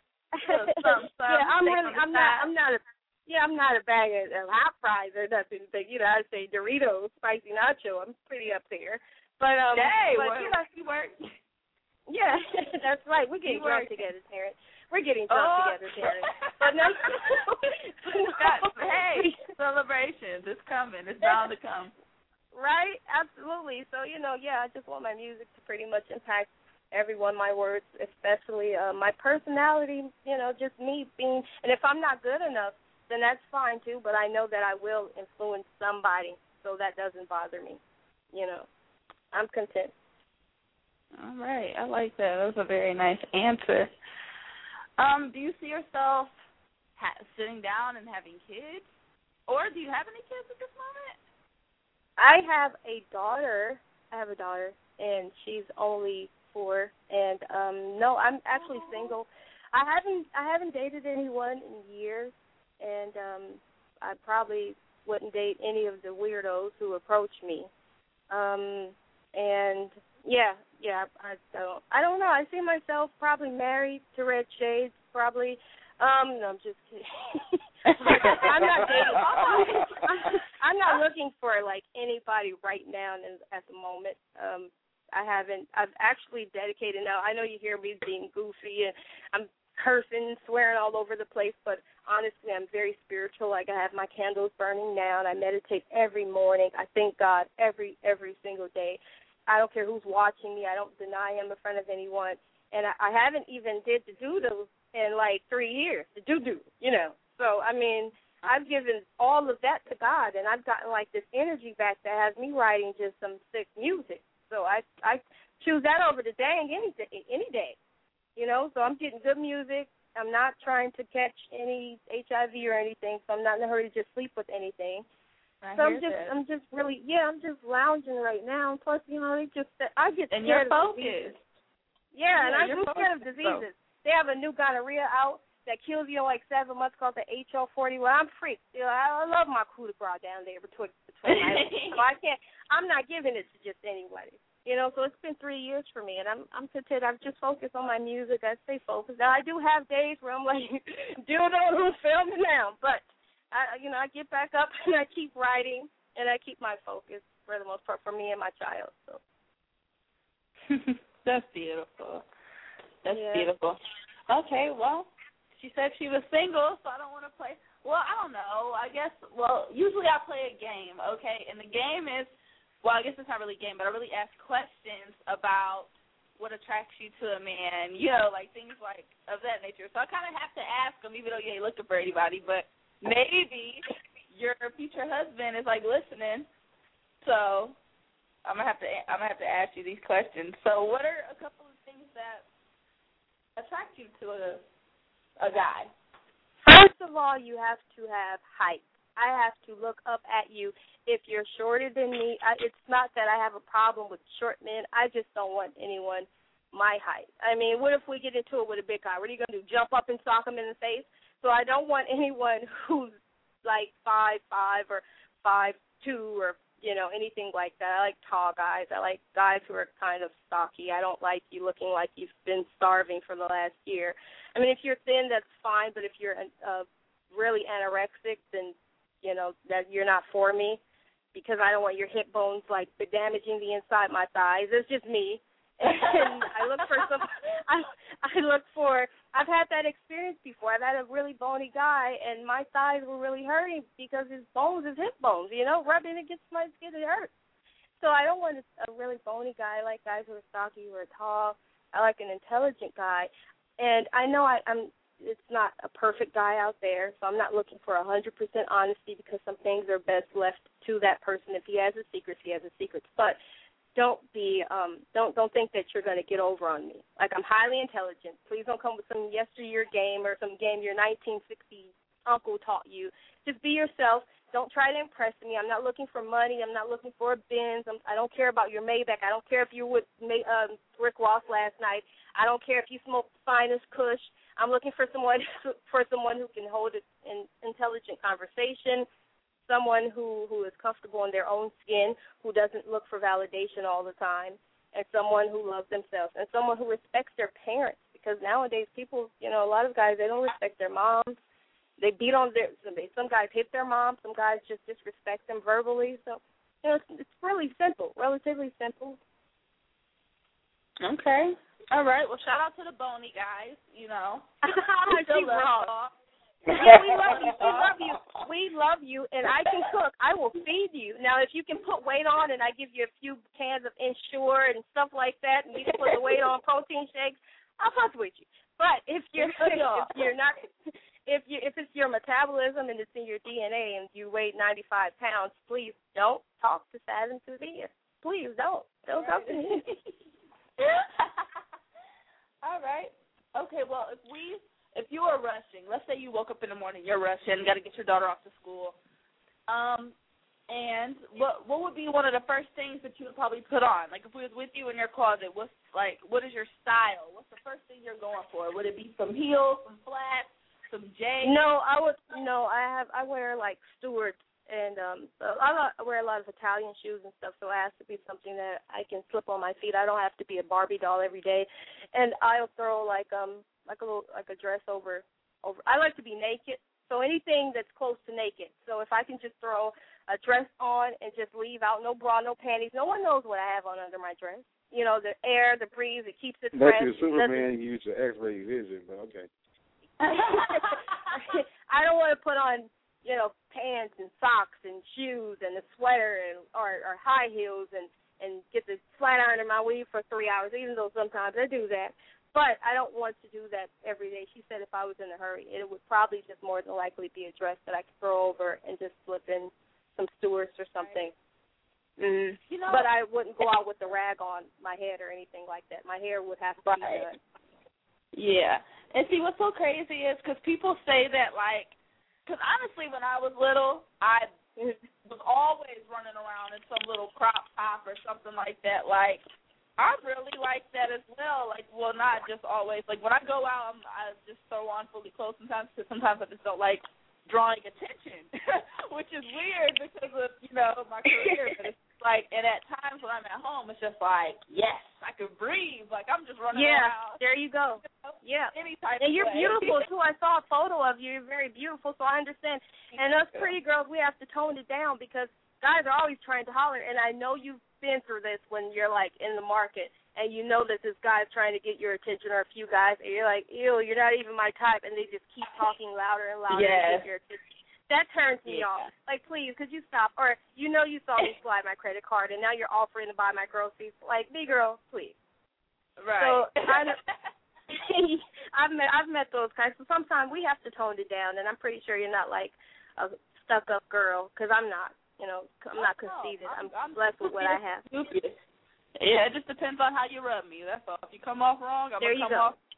I'm not a bag of hot fries or nothing. But, you know, I say Doritos, spicy nacho. I'm pretty up there. But you work.
Yeah, that's right. We're getting drunk together, Terrence. We're getting drunk together, Terrence. But no.
Hey, celebrations. It's coming. It's bound to come.
Right? Absolutely. So, you know, yeah, I just want my music to pretty much impact everyone, my words, especially my personality, you know, just me being, and if I'm not good enough, then that's fine too, but I know that I will influence somebody, so that doesn't bother me. You know, I'm content.
All right. I like that. That was a very nice answer. Do you see yourself sitting down and having kids? Or do you have any kids at this moment?
I have a daughter, and she's only 4. And no, I'm actually single. I haven't dated anyone in years, and I probably wouldn't date any of the weirdos who approach me. And I don't know. I see myself probably married to red shades, probably. No, I'm just kidding. I'm not dating. I'm not looking for like anybody right now at the moment. I've actually dedicated now. I know you hear me being goofy and I'm cursing, swearing all over the place, but honestly, I'm very spiritual. Like, I have my candles burning now, and I meditate every morning. I thank God every single day. I don't care who's watching me. I don't deny him in front of anyone. And I haven't even did the doodles in like 3 years, the doo-doo, you know. So, I mean, I've given all of that to God, and I've gotten like this energy back that has me writing just some sick music. So I choose that over the dang any day, you know. So I'm getting good music. I'm not trying to catch any HIV or anything, so I'm not in a hurry to just sleep with anything. I'm just lounging right now. And plus, you know, I get scared.
And you're focused.
Yeah, and I'm scared of diseases. They have a new gonorrhea out that kills you in like 7 months called the HO40. Well, I'm freaked. You know, I love my coup de grace down there between my legs. So I'm not giving it to just anybody. You know, so it's been 3 years for me, and I'm content. I've just focused on my music. I stay focused. Now, I do have days where I'm like, who's filming now? But, I get back up, and I keep writing, and I keep my focus for the most part for me and my child. So.
That's beautiful. That's beautiful. Okay, well, she said she was single, so I don't want to play. Well, I don't know. I guess, usually I play a game, okay? And the game is, I guess it's not really a game, but I really ask questions about what attracts you to a man, you know, like things like of that nature. So I kind of have to ask them, even though you ain't looking for anybody, but maybe your future husband is, like, listening. So I'm gonna have to ask you these questions. So, what are a couple of things that attract you to a guy?
First of all, you have to have height. I have to look up at you. If you're shorter than me, it's not that I have a problem with short men. I just don't want anyone my height. I mean, what if we get into it with a big guy? What are you going to do, jump up and sock him in the face? So I don't want anyone who's like 5'5" or 5'2" or, anything like that. I like tall guys. I like guys who are kind of stocky. I don't like you looking like you've been starving for the last year. I mean, if you're thin, that's fine, but if you're really anorexic, then that you're not for me, because I don't want your hip bones like damaging the inside my thighs. It's just me. And I've had that experience before. I've had a really bony guy, and my thighs were really hurting because his bones, his hip bones, rubbing against my skin, it hurts. So I don't want a really bony guy. I like guys who are stocky, who are tall. I like an intelligent guy. And I know it's not a perfect guy out there, so I'm not looking for 100% honesty, because some things are best left to that person. If he has a secret, he has a secret. But don't think that you're going to get over on me. Like, I'm highly intelligent. Please don't come with some yesteryear game or some game your 1960s uncle taught you. Just be yourself. Don't try to impress me. I'm not looking for money. I'm not looking for a Benz. I don't care about your Maybach. I don't care if you were with Rick Ross last night. I don't care if you smoke the finest Kush. I'm looking for someone who can hold an intelligent conversation, someone who is comfortable in their own skin, who doesn't look for validation all the time, and someone who loves themselves, and someone who respects their parents. Because nowadays people, a lot of guys, they don't respect their moms. They beat on some guys hit their moms. Some guys just disrespect them verbally. So, it's really simple, relatively simple.
Okay. All right. Well, shout out to the bony guys.
She's wrong. Yeah, we love you. We love you. We love you, and I can cook. I will feed you. Now, if you can put weight on, and I give you a few cans of Ensure and stuff like that, and you can put the weight on protein shakes, I'll fuck with you. But if it's your metabolism and it's in your DNA and you weigh 95 pounds, please don't talk to Sad Enthusiast. Please don't. Don't talk to me.
All right. Okay, well, if you are rushing, let's say you woke up in the morning, you're rushing, got to get your daughter off to school, and what would be one of the first things that you would probably put on? Like, if we was with you in your closet, what is your style? What's the first thing you're going for? Would it be some heels, some flats, some J's?
I wear like Stewart's, and I wear a lot of Italian shoes and stuff, so it has to be something that I can slip on my feet. I don't have to be a Barbie doll every day, and I'll throw like a dress over. I like to be naked, so anything that's close to naked. So if I can just throw a dress on and just leave out no bra, no panties, no one knows what I have on under my dress. The air, the breeze, it keeps it fresh.
That's your Superman. You use your X-ray vision, but okay.
I don't want to put on, pants and socks and shoes and a sweater or high heels and get the flat iron in my weave for 3 hours, even though sometimes I do that. But I don't want to do that every day. She said if I was in a hurry, it would probably just more than likely be a dress that I could throw over and just slip in some Stewart's or something.
Right.
But I wouldn't go out with a rag on my head or anything like that. My hair would have to be done.
Yeah. And see, what's so crazy is because people say that, because honestly, when I was little, I was always running around in some little crop top or something like that. I really like that as well. Not just always. When I go out, I just throw on fully clothes sometimes, because sometimes I just don't like drawing attention, which is weird because of, my career. But it's and at times when I'm at home, it's just yes, I can breathe. I'm just running around.
Yeah, there you go. Yeah.
Any type
and
of
you're
way.
beautiful, too. I saw a photo of you. You're very beautiful, so I understand. And us pretty girls, we have to tone it down because guys are always trying to holler, and I know you've been through this when you're, in the market, and you know that this guy's trying to get your attention, or a few guys, and you're like, ew, you're not even my type, and they just keep talking louder and louder to get your attention. That turns me off. Please, could you stop? Or you saw me slide my credit card, and now you're offering to buy my groceries. Big girl, please.
Right.
So I've met those guys. So sometimes we have to tone it down, and I'm pretty sure you're not a stuck-up girl, because I'm not. I'm not conceited. I'm blessed with what I have.
Stupid. Yeah, it just depends on how you rub me. That's all. If you come off wrong, I'm gonna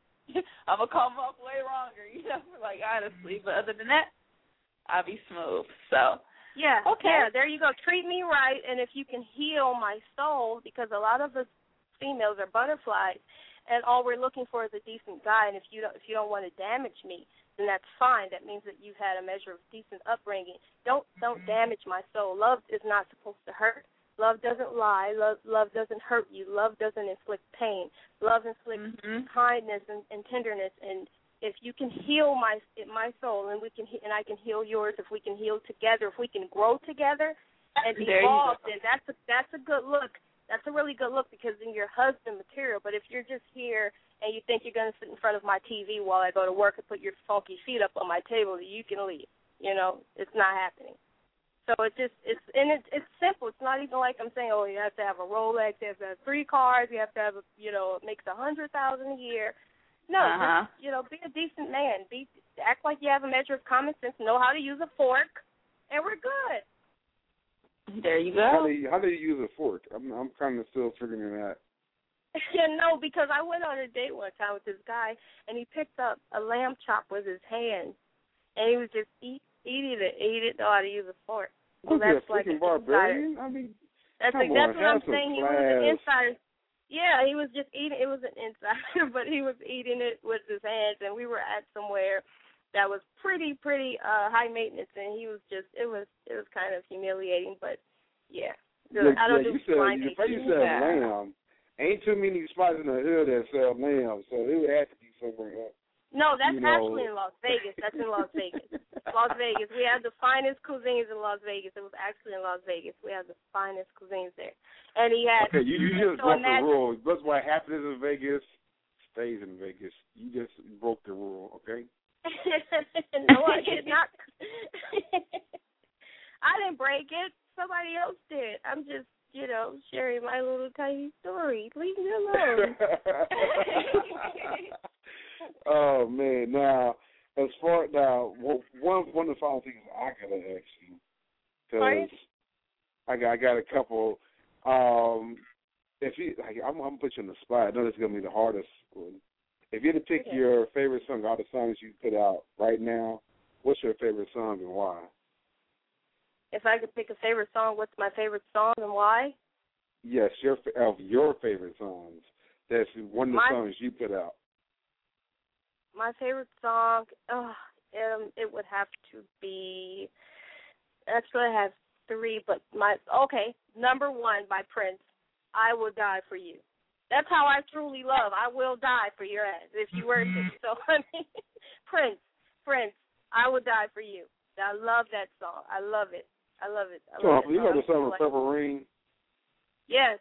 come off way wronger. Like honestly. But other than that, I'll be smooth. So.
Yeah.
Okay.
Yeah. There you go. Treat me right, and if you can heal my soul, because a lot of us females are butterflies, and all we're looking for is a decent guy. And if you don't want to damage me, then that's fine. That means that you've had a measure of decent upbringing. Don't damage my soul. Love is not supposed to hurt. Love doesn't lie. Love doesn't hurt you. Love doesn't inflict pain. Love inflicts kindness and tenderness. And if you can heal my soul, and I can heal yours, if we can heal together, if we can grow together and evolve, then that's a good look. That's a really good look, because then you're husband material. But if you're just here and you think you're going to sit in front of my TV while I go to work and put your funky feet up on my table, you can leave. It's not happening. So it's simple. It's not even like I'm saying, oh, you have to have a Rolex, you have to have 3 cars, you have to have it makes $100,000 a year. No, just, be a decent man. Act like you have a measure of common sense, know how to use a fork, and we're good.
There you go.
How do you use a fork? I'm kind of still figuring that.
No, because I went on a date one time with this guy, and he picked up a lamb chop with his hand, and he was just eating it. He didn't know how to use a fork. Well, that's like an
barbarian.
That's what I'm saying. He was an insider. Yeah, he was just eating. It was an insider, but he was eating it with his hands, and we were at somewhere that was pretty high maintenance, and he was just it was kind of humiliating, but yeah. I don't do blind dates.
You said lamb. Ain't too many spots in the hood that sell lamb, so it would have to be somewhere else.
No, that's actually in Las Vegas. That's in Las Vegas. Las Vegas. We have the finest cuisines in Las Vegas. It was actually in Las Vegas. We have the finest cuisines there. And he had...
Okay, you just broke the rule. That's what happens in Vegas stays in Vegas. You just broke the rule, okay?
No, I did not. I didn't break it. Somebody else did. I'm just, sharing my little tiny story. Leave me alone.
Oh man! Now, as far one of the final things I gotta ask you, because I got a couple. If you, I'm gonna put you on the spot. I know this is gonna be the hardest one. If you had to pick your favorite song out of the songs you put out right now, what's your favorite song and why?
If I could pick a favorite song, what's my favorite song and why?
Yes, your favorite songs. That's one of the songs you put out.
My favorite song, it would have to be. Actually, I have 3, but number 1 by Prince. I Will Die for You. That's how I truly love. I will die for your ass if you were to. So Prince, I Will Die for You. I love that song. I love it.
You know the song of Purple Rain?
Yes.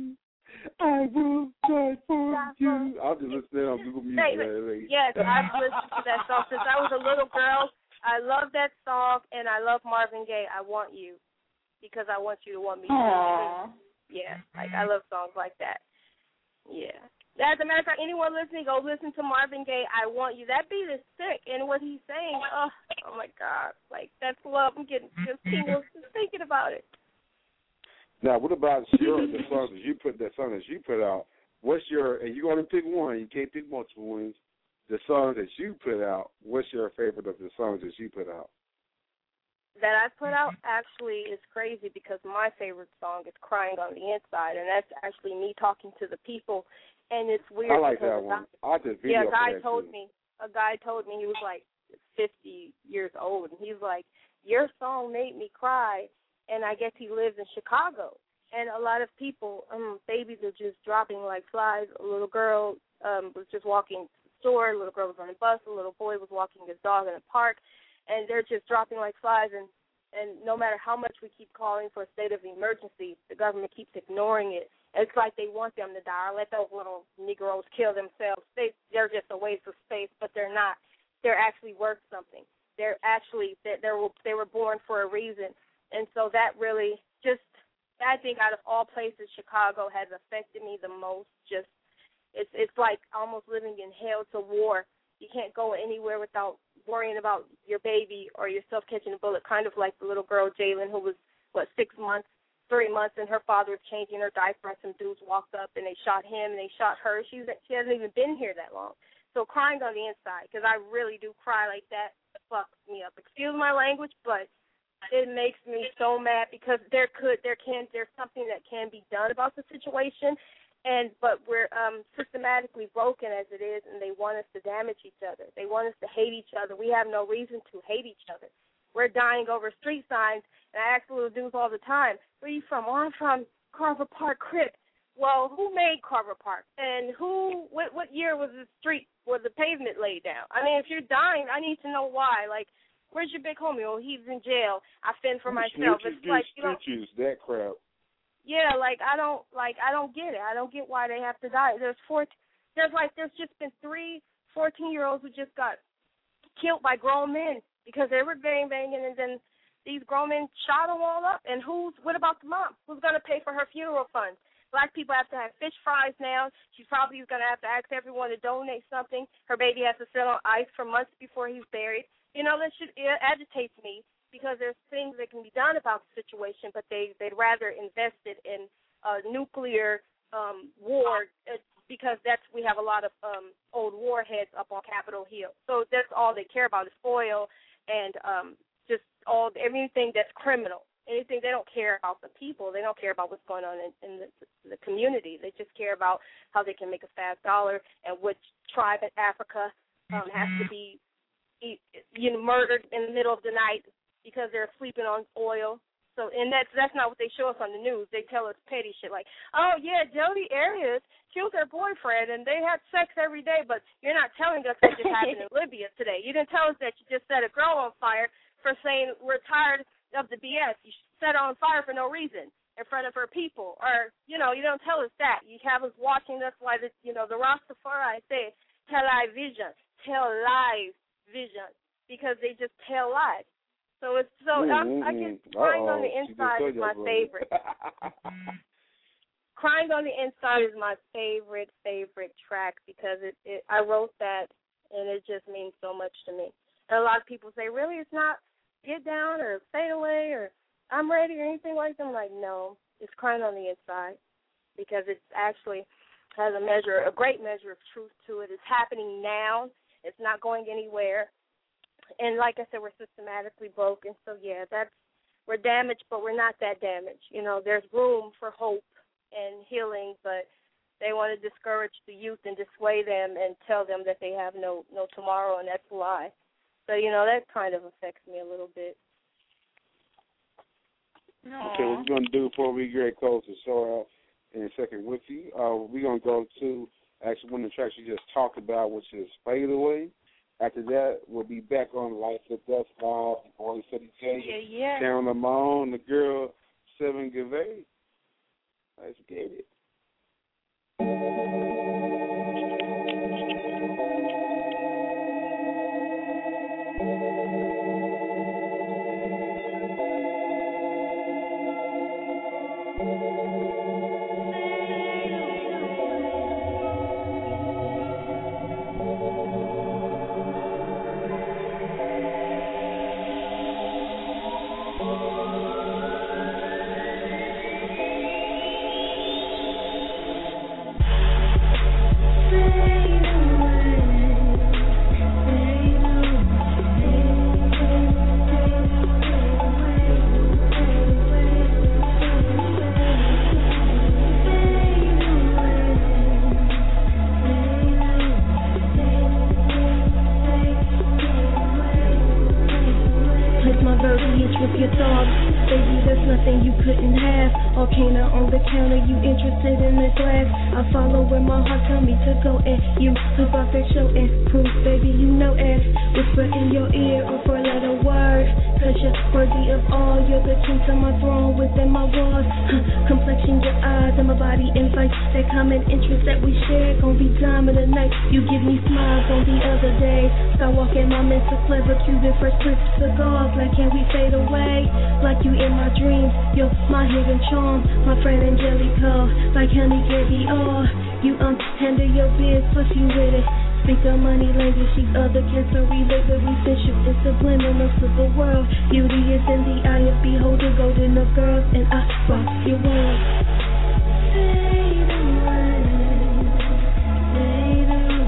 I will die for you. I'll just listen on Google Music.
Yes, I've listened to that song since I was a little girl. I love that song, and I love Marvin Gaye. I Want You, because I want you to want me. Yeah, I love songs like that. Yeah. As a matter of fact, anyone listening, go listen to Marvin Gaye, I Want You. That beat is sick, and what he's saying, oh my God, that's love. I'm getting just tingles just thinking about it.
Now, what about the song that you put out? What's your, and you're going to pick one, you can't pick multiple ones. The song that you put out, what's your favorite of the songs that you put out?
That I put out actually is crazy, because my favorite song is Crying on the Inside, and that's actually me talking to the people, and it's weird.
I like that one. I just video
a guy told me he was like 50 years old, and he's like, your song made me cry. And I guess he lives in Chicago. And a lot of people, babies are just dropping like flies. A little girl was just walking to the store. A little girl was on a bus. A little boy was walking his dog in a park. And they're just dropping like flies. And no matter how much we keep calling for a state of emergency, the government keeps ignoring it. It's like they want them to die, or let those little Negroes kill themselves. They're just a waste of space, but they're not. They're actually worth something. They were born for a reason. And so that really just, I think out of all places, Chicago has affected me the most. Just, it's like almost living in hell to war. You can't go anywhere without worrying about your baby or yourself catching a bullet, kind of like the little girl, Jalen, who was 6 months, 3 months, and her father was changing her diaper, and some dudes walked up, and they shot him, and they shot her. She hasn't even been here that long. So crying on the inside, because I really do cry like that, it fucks me up. Excuse my language, but it makes me so mad because there's something that can be done about the situation, but we're systematically broken as it is, and they want us to damage each other. They want us to hate each other. We have no reason to hate each other. We're dying over street signs, and I ask little dudes all the time, where are you from? Oh, I'm from Carver Park, Crip. Well, who made Carver Park? And what year was the street, was the pavement laid down? I mean, if you're dying, I need to know why. Like, where's your big homie? Oh, he's in jail. I fend for myself. It's like, you know,
that crap.
Yeah, I don't get it. I don't get why they have to die. There's just been 3 14-year-olds who just got killed by grown men because they were banging, and then these grown men shot them all up. And what about the mom? Who's going to pay for her funeral funds? Black people have to have fish fries now. She probably is going to have to ask everyone to donate something. Her baby has to sit on ice for months before he's buried. You know, it agitates me because there's things that can be done about the situation, but they'd rather invest it in nuclear war because we have a lot of old warheads up on Capitol Hill. So that's all they care about is oil and just everything that's criminal. Anything, they don't care about the people. They don't care about what's going on in the community. They just care about how they can make a fast dollar and which tribe in Africa has to be murdered in the middle of the night because they're sleeping on oil. So, and that's not what they show us on the news. They tell us petty shit like, oh, yeah, Jodi Arias killed her boyfriend and they had sex every day, but you're not telling us what just happened in Libya today. You didn't tell us that you just set a girl on fire for saying we're tired of the BS. You set her on fire for no reason in front of her people. Or, you don't tell us that. You have us watching us while the Rastafari say, tell live vision, because they just tell lies. So it's I guess Crying on the Inside is my favorite. Crying on the Inside is my favorite track because I wrote that and it just means so much to me. And a lot of people say, really, it's not Get Down or Fade Away or I'm Ready or anything like that. I'm like, no, it's Crying on the Inside because it actually has a great measure of truth to it. It's happening now. It's not going anywhere. And like I said, we're systematically broken. So, yeah, we're damaged, but we're not that damaged. There's room for hope and healing, but they want to discourage the youth and dissuade them and tell them that they have no tomorrow, and that's a lie. So, that kind of affects me a little bit.
Okay, what we're going to do before we get close to show out in a second with you, we're going to go to actually one of the tracks you just talked about, which is Fade Away. After that, we'll be back on Life at Dusk Live. Boy City J, Sharon Lamone, the girl, Seven Gavay. Let's get it.
Beauty is in the eye of beholder, golden of
of girls, and I rock your world. Fade away, fade away.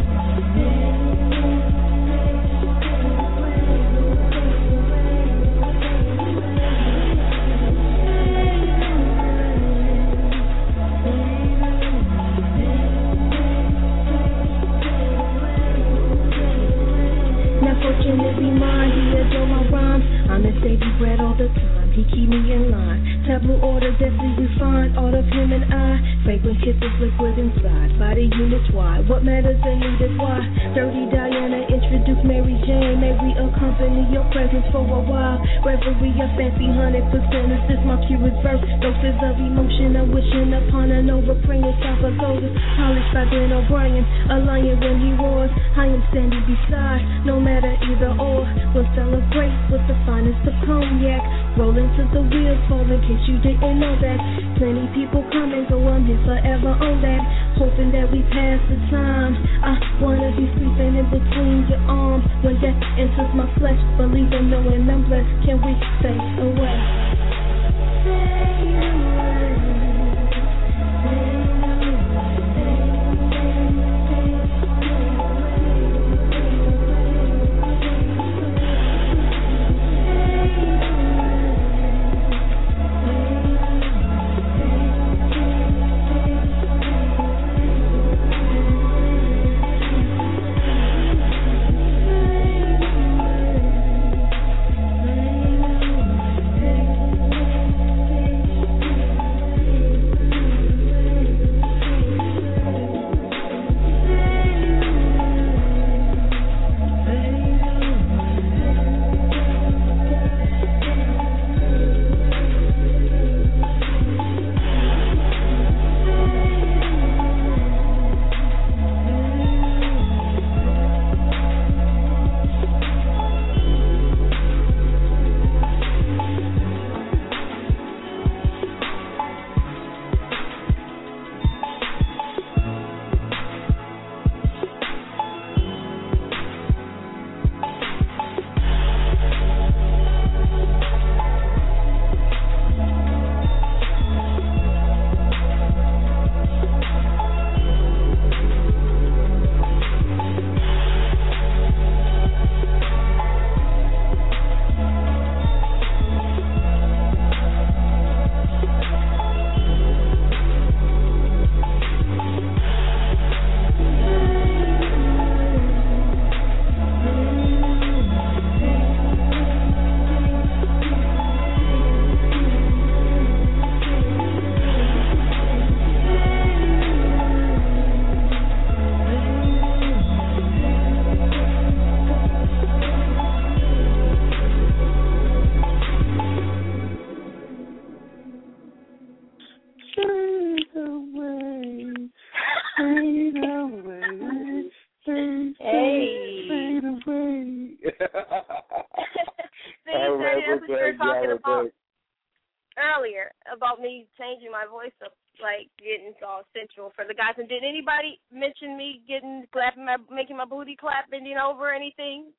Fortunately mine, he adore my rhymes. I'm in Sadie bread all the time, he keep me in line. Taboo order, deftly refined, art of him and I. Fragrant kisses, liquid inside, body units wide. What matters and needed why? Dirty Diana introduced Mary Jane. May we accompany your presence for a while. Reverie of fancy 100%, assist my purest verse. Doses of emotion, I'm wishing upon an overpraying South of Golden. Polished by Dan O'Brien, a lion when he roars. I am standing beside, no matter either or. We'll celebrate with the finest of cognac. Roll into the wheels, fall in case you didn't know that. Plenty people come and go, I'm here forever on that. Hoping that we pass the time. I wanna be sleeping in between your arms. When death enters my flesh, believing, knowing I'm blessed. Can we stay away? Stay away. Earlier about me changing my voice up, like getting all sensual for the guys. And did anybody mention me making my booty clap, bending over, or anything?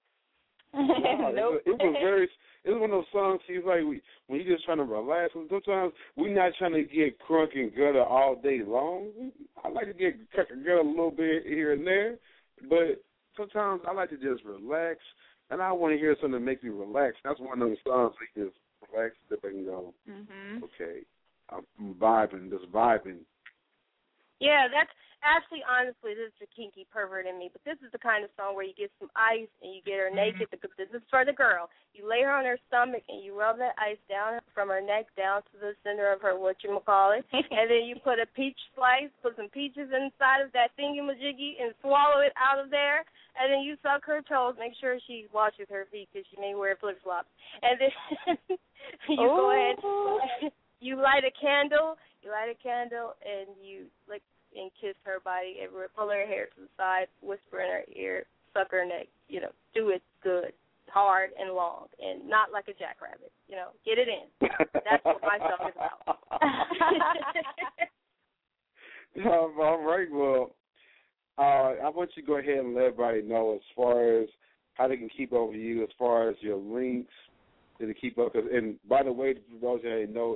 No, it was one of those songs. He's like, when you're just trying to relax. Sometimes we're not trying to get crunk and gutter all day long. I like to get crunk and gutter a little bit here and there, but sometimes I like to just relax, and I want to hear something that makes me relax. That's one of those songs that you just relax, that they can go, okay, I'm just vibing.
Yeah, that's actually, honestly, this is a kinky pervert in me, but this is the kind of song where you get some ice and you get her naked, because this is for the girl. You lay her on her stomach and you rub that ice down from her neck down to the center of her whatchamacallit, and then you put a peach slice, put some peaches inside of that thingamajiggy and swallow it out of there, and then you suck her toes. Make sure she washes her feet because she may wear flip-flops. And then you go ahead, you light a candle, and you lick and kiss her body and pull her hair to the side, whisper in her ear, suck her neck, do it good, hard and long, and not like a jackrabbit, get it in. That's what my song is about.
All right, well, I want you to go ahead and let everybody know as far as how they can keep up with you, as far as your links, to keep up. And by the way, for those that didn't know,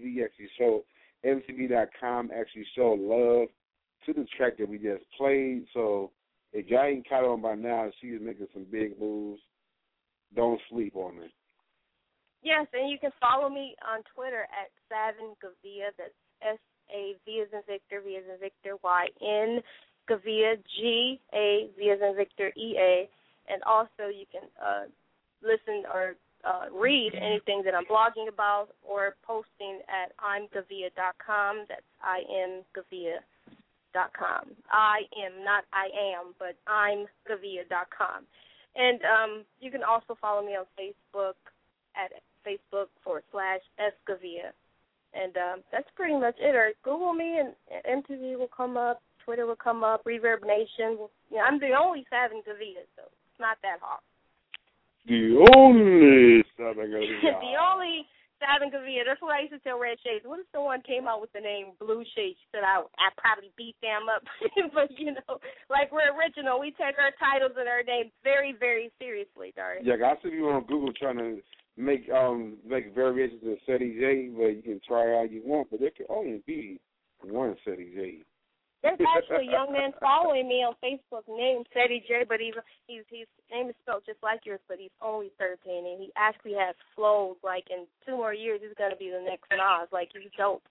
MTV.com actually showed love to the track that we just played. So if y'all ain't caught on by now, she is making some big moves. Don't sleep on her.
Yes, and you can follow me on Twitter at Savin Gavia. That's S-A-V as in Victor, V as in Victor, Y-N, Gavia, G-A, V as in Victor, E-A. And also you can listen or read anything that I'm blogging about or posting at imgavia.com. That's imgavia.com. I am, not I am, but imgavia.com. And you can also follow me on Facebook at Facebook.com/sgavia. And that's pretty much it. Or Google me and MTV will come up, Twitter will come up, Reverb Nation. I'm the only Savin Gavia, so it's not that hard.
The only Savin Gavia.
The only Savin Gavia. That's what I used to tell Red Shades. What if someone came out with the name Blue Shades? She said I probably beat them up. But, like we're original. We take our titles and our names very, very seriously, darling.
Yeah, I see you on Google trying to make variations of Ceddy J, but you can try all you want, but there can only be one Ceddy J.
There's actually a young man following me on Facebook named Ceddy J, but his name is spelled just like yours, but he's only 13, and he actually has flows. Like in 2 more years, he's going to be the next Nas. Like, he's dope.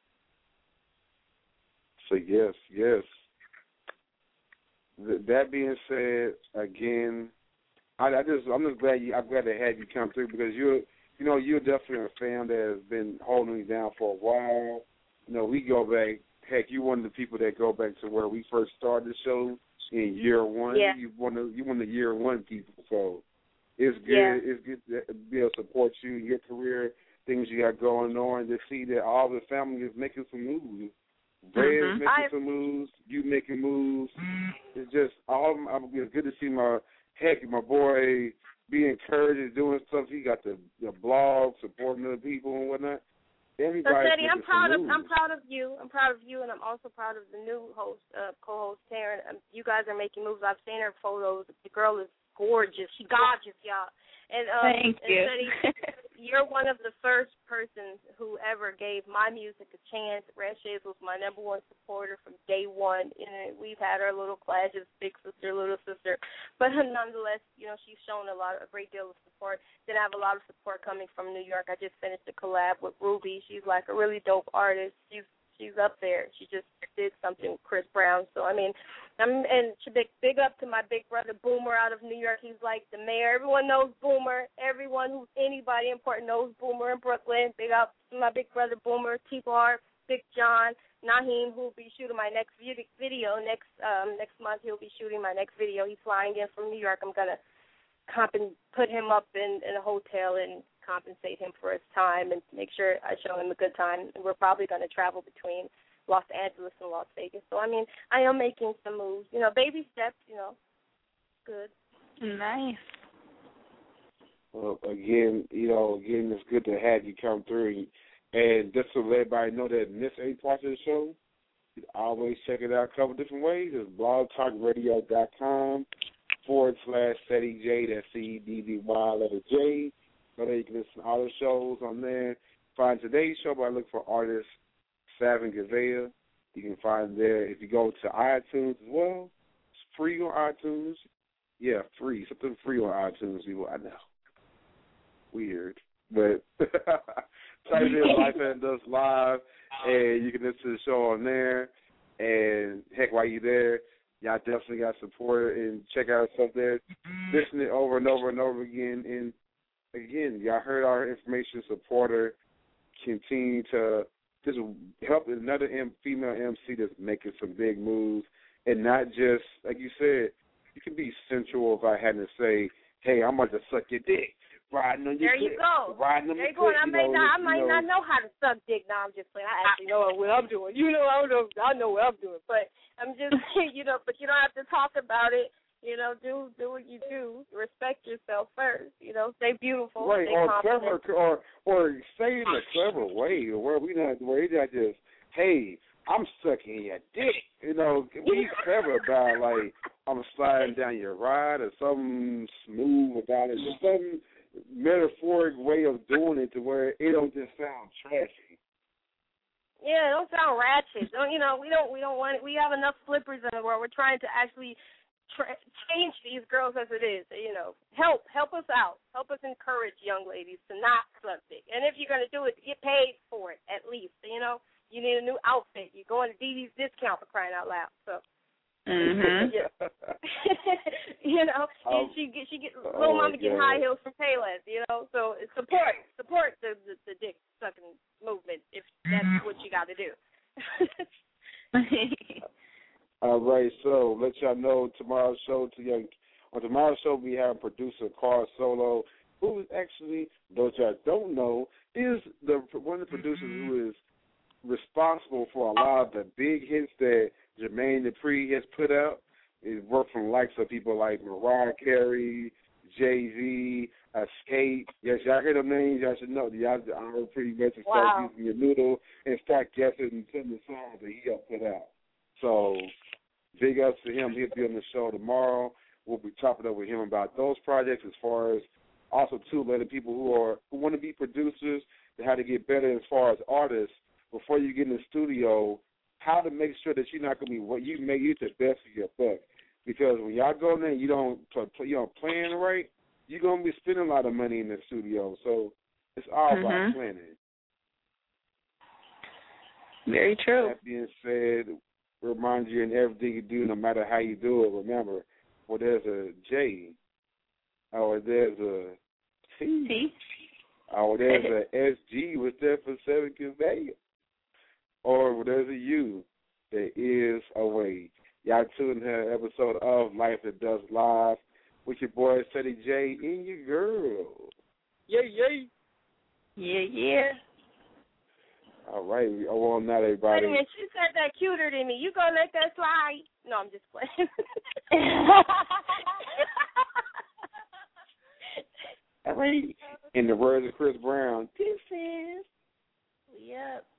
So yes. That being said, again, I'm just glad I'm glad to have you come through because you're definitely a fan that has been holding me down for a while. We go back. Heck, you're one of the people that go back to where we first started the show in year one.
Yeah.
You one of the year one people. So it's good.
Yeah.
It's good to be able to support you, your career, things you got going on, to see that all the family is making some moves. Red's making some moves. You making moves. It's just it's good to see my boy be encouraged and doing stuff. He got the blog supporting other people and whatnot.
So Ceddy, I'm proud of you. I'm proud of you, and I'm also proud of the new host, co-host Taryn. You guys are making moves. I've seen her photos. The girl is gorgeous. She's gorgeous, y'all. And
Thank you.
Ceddy, you're one of the first persons who ever gave my music a chance. Red Shades was my #1 supporter from day one, and we've had our little clashes, big sister, little sister. But nonetheless, she's shown a great deal of support. Then I have a lot of support coming from New York. I just finished a collab with Ruby. She's like a really dope artist. She's up there. She just did something with Chris Brown. So, and big up to my big brother Boomer out of New York. He's like the mayor. Everyone knows Boomer. Everyone who's anybody important knows Boomer in Brooklyn. Big up to my big brother Boomer, T-Bar, Big John, Naheem, who will be shooting my next video. Next month he'll be shooting my next video. He's flying in from New York. I'm going to put him up in a hotel and compensate him for his time and make sure I show him a good time. And we're probably going to travel between Los Angeles and Las Vegas. So, I am making some moves. Baby steps, good.
Nice.
Well, again, it's good to have you come through. And just to let everybody know that miss any part of the show, you can always check it out a couple different ways. It's blogtalkradio.com/Ceddy J. That's CEDDY_J. So there you can listen to all the shows on there. Find today's show by looking for artist Savin Gavia. You can find there if you go to iTunes as well. It's free on iTunes. Yeah, free. Something free on iTunes. I know. Weird. But type in Life and Dust Live, and you can listen to the show on there. And, heck, while you're there, y'all definitely got support and check out stuff there. Listen it over and over and over again. And, again, y'all heard our information. Supporter. Continue to just help another female MC that's making some big moves. And not just, like you said, you can be sensual without having to say, hey, I'm about to suck your dick. Riding on your
dick. There you go.
Riding on
there you go. I might not know how to suck dick. No, I'm just playing. I actually know what I'm doing. I know what I'm doing. But I'm just, but you don't have to talk about it. Do what you do. Respect yourself first. Stay beautiful.
Right,
stay confident.
or say it in a clever way, where it's not just, hey, I'm sucking your dick. Be clever about, like, I'm sliding down your ride or something smooth about it. Just something metaphoric way of doing it to where it don't just sound trashy.
Yeah, it don't sound ratchet. Don't we don't want it. We have enough flippers in the world. We're trying to actually change these girls as it is. Help us out. Help us encourage young ladies to not slut big. And if you're gonna do it, get paid for it at least. You need a new outfit. You're going to DD's discount, for crying out loud. So.
Mhm.
She get little mama getting high heels from Payless. So support the dick sucking movement if that's what you got to do.
All right, so let y'all know tomorrow's show. On tomorrow's show, we have producer Carl Solo, who is actually, those y'all don't know, is one of the producers who is responsible for a lot of the big hits that Jermaine Dupri has put out. He's worked from the likes of people like Mariah Carey, Jay-Z, Escape. Yes, y'all hear them names, y'all should know. Y'all are pretty much start using your noodle and start guessing some of the songs that he helped put out. So big ups to him. He'll be on the show tomorrow. We'll be chopping up with him about those projects, as far as also too letting people who want to be producers and how to get better as far as artists before you get in the studio, how to make sure that you're not going to be what you make you the best of your buck. Because when y'all go in there and you don't plan right, you're going to be spending a lot of money in the studio. So it's all about planning.
Very true.
That being said, remind you in everything you do, no matter how you do it, remember, well, there's a J, or there's a T, or there's a SG, which stands for 7 conveyor. Or there's a U, there is a way. Y'all tuned in to an episode of Life That Does Live with your boy, Ceddy J, and your girl.
Yeah.
All right, on that, everybody.
Wait a minute, she said that cuter than me. You gonna let that slide? No, I'm just playing.
All right. In the words of Chris Brown, this is.
Yep.